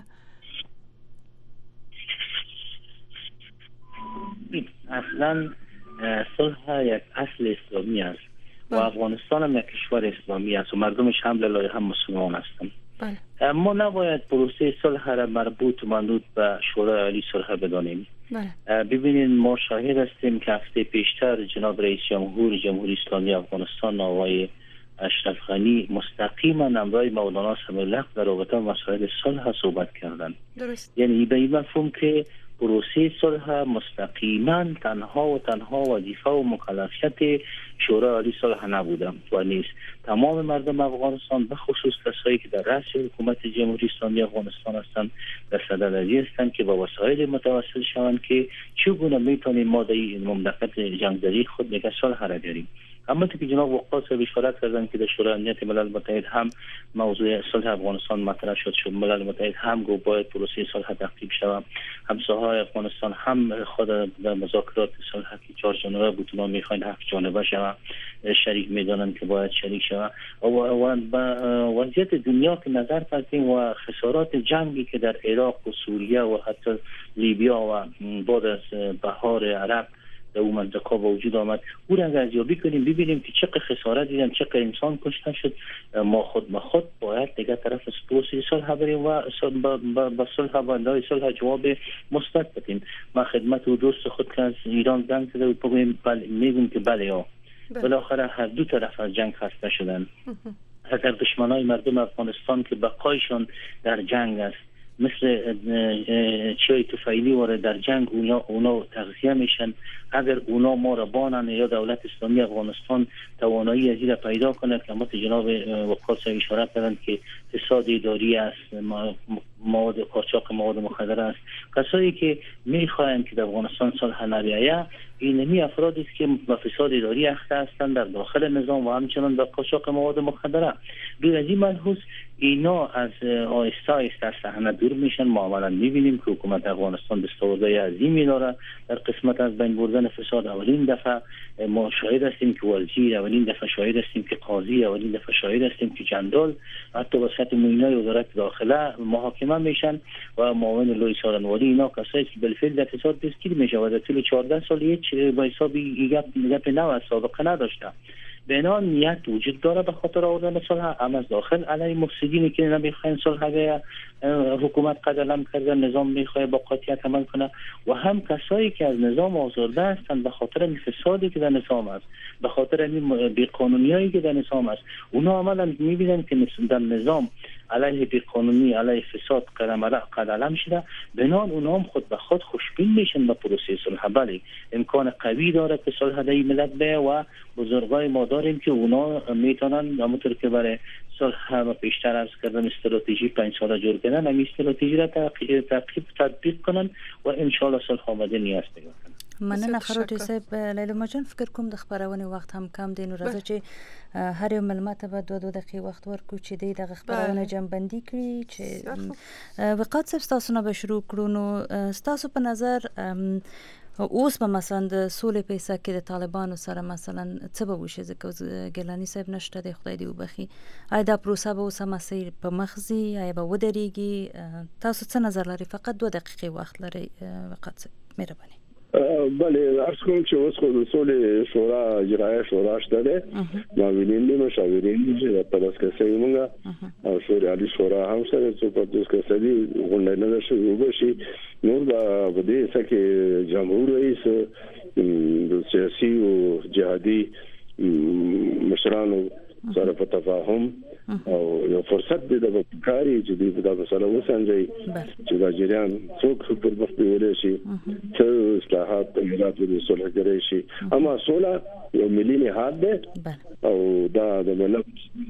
اصلا صلح یک اصل اسلامی است و افغانستان هم یک کشور اسلامی است و مردمش هم لای هم مسلمان هستند. ما نباید پروسه صلح را مربوط و منوط به شورای عالی صلح بدانیم. ببینید ما شاهد هستیم که هفته پیشتر جناب رئیس جمهور جمهوری اسلامی افغانستان آقای اشرف غنی مستقیما همراه مولانا سمیع الحق در رابطه با مسائل صلح صحبت کردند. یعنی به این مفهوم که پروسه صلح مستقیما تنها و تنها وظیفه و مکلفیت شورای عالی صلح نبوده و نیست. تمام مردم افغانستان به خصوص کسایی که در رأس حکومت جمهوری اسلامی افغانستان هستند در صدد هستند که با وسایل متوسل شوند که چگونه میتونیم ما در این مملکت جنگزدی خود نگه صلح را بیاریم. اما که جناب وقاص اشارت کردند که در شورای امنیت ملل متحد هم موضوع صلح افغانستان مطرح شد شد ملل متحد هم گفت باید پروسه صلح ترتیب شود. همسایه‌های افغانستان هم خود در مذاکرات صلح که چهار جانبه بودن میخواین هفت جانبه شود شریک میدانند که باید شریک شود. و وضعیت دنیا که نظر کردیم و خسارات جنگی که در عراق و سوریه و حتی لیبیا و بعد از بهار عرب در اون منطقه وجود آمد، او را ارزیابی کنیم ببینیم که چقدر خسارت دیدن، چقدر انسان کشته شد. ما خود ما خود باید دیگه طرف پروسه صلح بریم و با صلح و صلح جواب مثبت بدیم. ما خدمت و دوست خود که از ایران زنگ زده بود بگویم بله، میگیم که بله ها بالاخره هر دو طرف از جنگ خسته شدن اگر دشمنای مردم افغانستان که بقایشان در جنگ است مثل چای توفیلی وارد در جنگ اونا اونا تغذیه میشن، اگر اونا ما را بانن یا دولت اسلامی افغانستان توانایی از این پیدا کنه که ما جناب وقار صاحب اشاره کردند که فساد اداری است، مواد قاچاق مواد مخدر است، کسایی که میخواهند که در افغانستان صلح نبیاید اینمی افرادی است که با فساد اداری اخته هستند در داخل نظام و همچنان با قاچاق مواد مخدر. دور از این ملحوظ اینا از آهسته آهسته از صحنه دور میشن. ما عملا میبینیم که حکومت افغانستان دستاوردهای عظیمی داره در قسمت از بین بردن فساد. اولین دفعه ما شاهد هستیم که وزیر، اولین دفعه شاهد هستیم که قاضی، اولین دفعه شاهد هستیم که جندال حتی وسط معینای وزارت داخله محاکمه میشن و معاون لوی سالنواری. اینا کسایی که بالفعل در فساد دستگیر میشه و در طول چهارده سال هیچ با حسابی گپ نو سابقه نداشته. بنا نیت وجود داره به خاطر آوردن صلح، هم از داخل علیه مفسدینی که نمیخواین صلح به حکومت قدم کرده، نظام میخواد با قاطعیت عمل کنه، و هم کسایی که از نظام آزرده هستند به خاطر این فسادی که در نظام است، به خاطر این بی‌قانونیایی که در نظام است. اونا عملا میبینن که در نظام علیه بی‌قانونی، علیه فساد قدم قدم شده، بنان اونا هم خود به خود خوشبین میشن به پروسه صلح. بله امکان قوی داره که صلح در این ملت به و بزرگای ما داریم که اونا میتونن همونطور که برای صلح و پیشتر عرض کردم استراتژی پنج ساله جور کردن، همین استراتژی را تعقیب تطبیق کنن و ان شاء الله صلح آمده نیاز پیدا کنن. مننه خروټي صاحب. لیلما جان فکر کوم د خبرونه وخت هم کم دی، نو راځي چې هر یو ملمت به دوه دوه دقیقې وخت ورکړو چې د خبرونه جنبندي کړي. چې وقات صاحب تاسو نه به شروع کړو، نو تاسو په نظر اوس به مثلا د سولې په حساب کې د طالبانو سره مثلا څه به وشي؟ ځکه ګیلاني صاحب نشته دی، خدای دې وبخي. آیا دا پروسه به اوس هم سیر په مخزي، آیا به ودرېږي؟ تاسو څه نظر لري؟ فقط دوه دقیقې وخت لري وقات صاحب، مهرباني. بله عرض کنم که اوس خود اصول شورا اجرای شورا شده معاونین دي مشاورین دي په داس کې سوي مونږه او شورا علی شورا هم سره څو په داس کې سړي غونډه نه شي وبشي نور به بده سکه جمهور رئیس د سیاسي او جهادي مشرانو سره په تفاهم او یو فرصت دی د کاری چې د دا مسله وسنجي چې دا جریان څوک پر مخ پیولې شي چې اصلاحات په ملت د صلح جوړ شي. اما صلح یو ملي نهاد دی او دا د ملت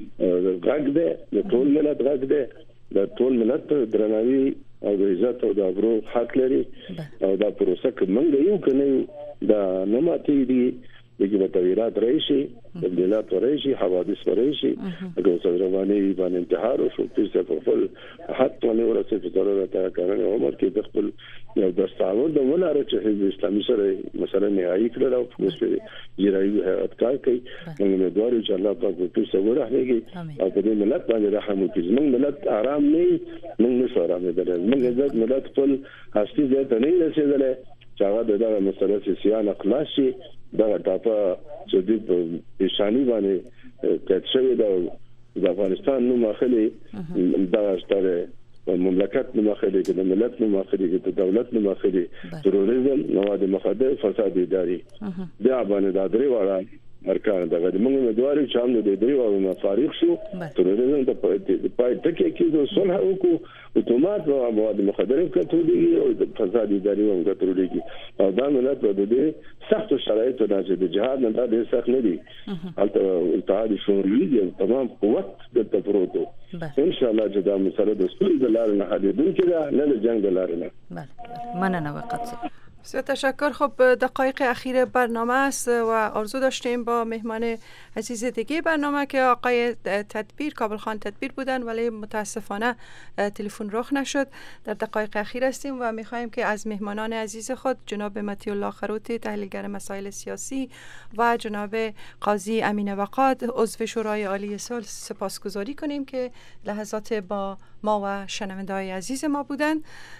غږ دی، د ټول ملت غږ دی، د ټول ملت درناوي او د عزت او د ابرو حق لري او دا پروسه کومنګ یو کنه دا نه ماتي دي دغه متغیرات رئیسي تبدیلات رئیسي حوادث رئیسي اگر صدروانی باندې انتحار او شو پیر په خپل حتی نه ورسې په ضرورت کارن عمر کې د خپل یو دستاور د ولاره چې حزب اسلامي سره مثلا نهایی کړل او په سپری جرایي هیئت کار کوي. موږ دوی چې الله پاک په څه ورهږي او په دې ملت باندې رحم وکړي. موږ ملت آرام نه موږ نشو آرام درل، موږ عزت ملت خپل هستی دې ته نه رسیدل چې هغه دغه مسله سیاسي خلاصي دا ټاپه چې د پیشانی باندې کټشوي د افغانستان نو مخالي دا ستاره مملکت نو مخالي د ملت نو مخالي د دولت نو مخالي تروریزم مواد مخدر فساد اداري دا باندې دا درې وړه ارکان دغه موږ دواري چې هم د دې او مفارق شو تروریزم د پای ټکی کې د صلح او اتومات او مواد مخدر کتولېږي او د فساد اداري هم کتولېږي او دا ملت د دې سخت شرایط نه چې د جهاد نه دا ډېر سخت نه دي. البته اتحاد شوروي دي تمام قوت د تفروتو ان شاء الله چې دا مسله د سولې د لارې نه حدیدون کې نه د جنگ د لارې نه. بله مننه وقت. بسیار تشکر. خب دقایق اخیر برنامه است و آرزو داشتیم با مهمان عزیز دیگه برنامه که آقای تدبیر کابل خان تدبیر بودن ولی متاسفانه تلفن رخ نشد. در دقایق اخیر هستیم و میخواهیم که از مهمانان عزیز خود جناب مطیع الله خروتی تحلیلگر مسائل سیاسی و جناب قاضی امین وقاد عضو شورای عالی صلح سپاسگزاری کنیم که لحظات با ما و شنونده‌های عزیز ما بودند.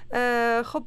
خب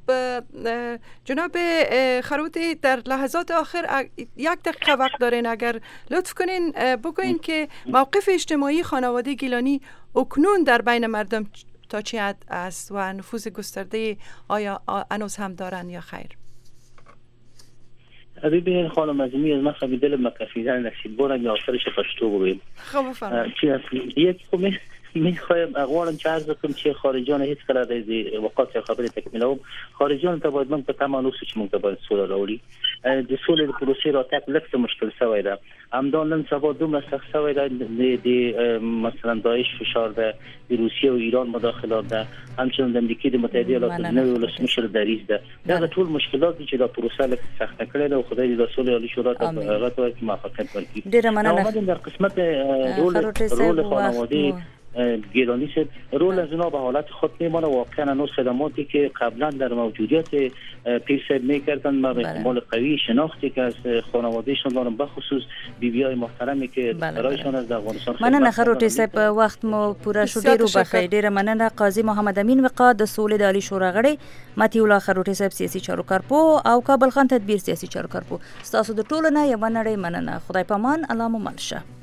جناب خروتی در لحظات آخر یک دقیقه وقت دارین، اگر لطف کنین بگوین که موقف اجتماعی خانواده گیلانی اکنون در بین مردم تا چه حد است و نفوذ گسترده آیا هنوز هم دارن یا خیر؟ ببین خانم عظیمی از من خب دل مکفیدن نصیب بارم یا آخرش پشتو بگویم. خب بفرمایید. چی هست یک خب میخوایم اقوالم چه عرض کنم چه خارجان هیچ کلا از وقت خبر تکمیلم خارجان ته باید من په تمام اوس چې موږ ته باید سوله راوړي د سولې د پروسې راتګ لکه مشکل شوی ده همدا نن سبا دومره سخت شوی ده د مثلا داعش فشار ده د روسیه او ایران مداخلات ده همچنین د امریکا د متحده ایالاتو نوی ولسمشر دریځ ده دا ټول مشکلات چې د پروسې لکه سخت کړي ده او خدای دې د سولې عالی شورا ته هغه ته موافقت ورکړي ډیره مننه در قسمت رول رول خانواده گیلانی شد رول از اونا به حالت خود میمانه واقعا اون خدماتی که قبلا در موجودیت پیر صاحب میکردن ما به احتمال قوی شناختی که از خانوادهشان دارم بخصوص بیبیای محترمی که برایشان از افغانستان مننه خروټي صاحب وخت مو پوره شو ډیرو بخیر ډیره مننه قاضي محمد امین وقا د سولې د عالی شورا غړي متي الله خروټي صاحب سیاسي چارو کارپو او کابل خان تدبیر سیاسي چارو کارپو تاسو د ټولو نه یو نړۍ مننه خدای پامان الله مو ملشه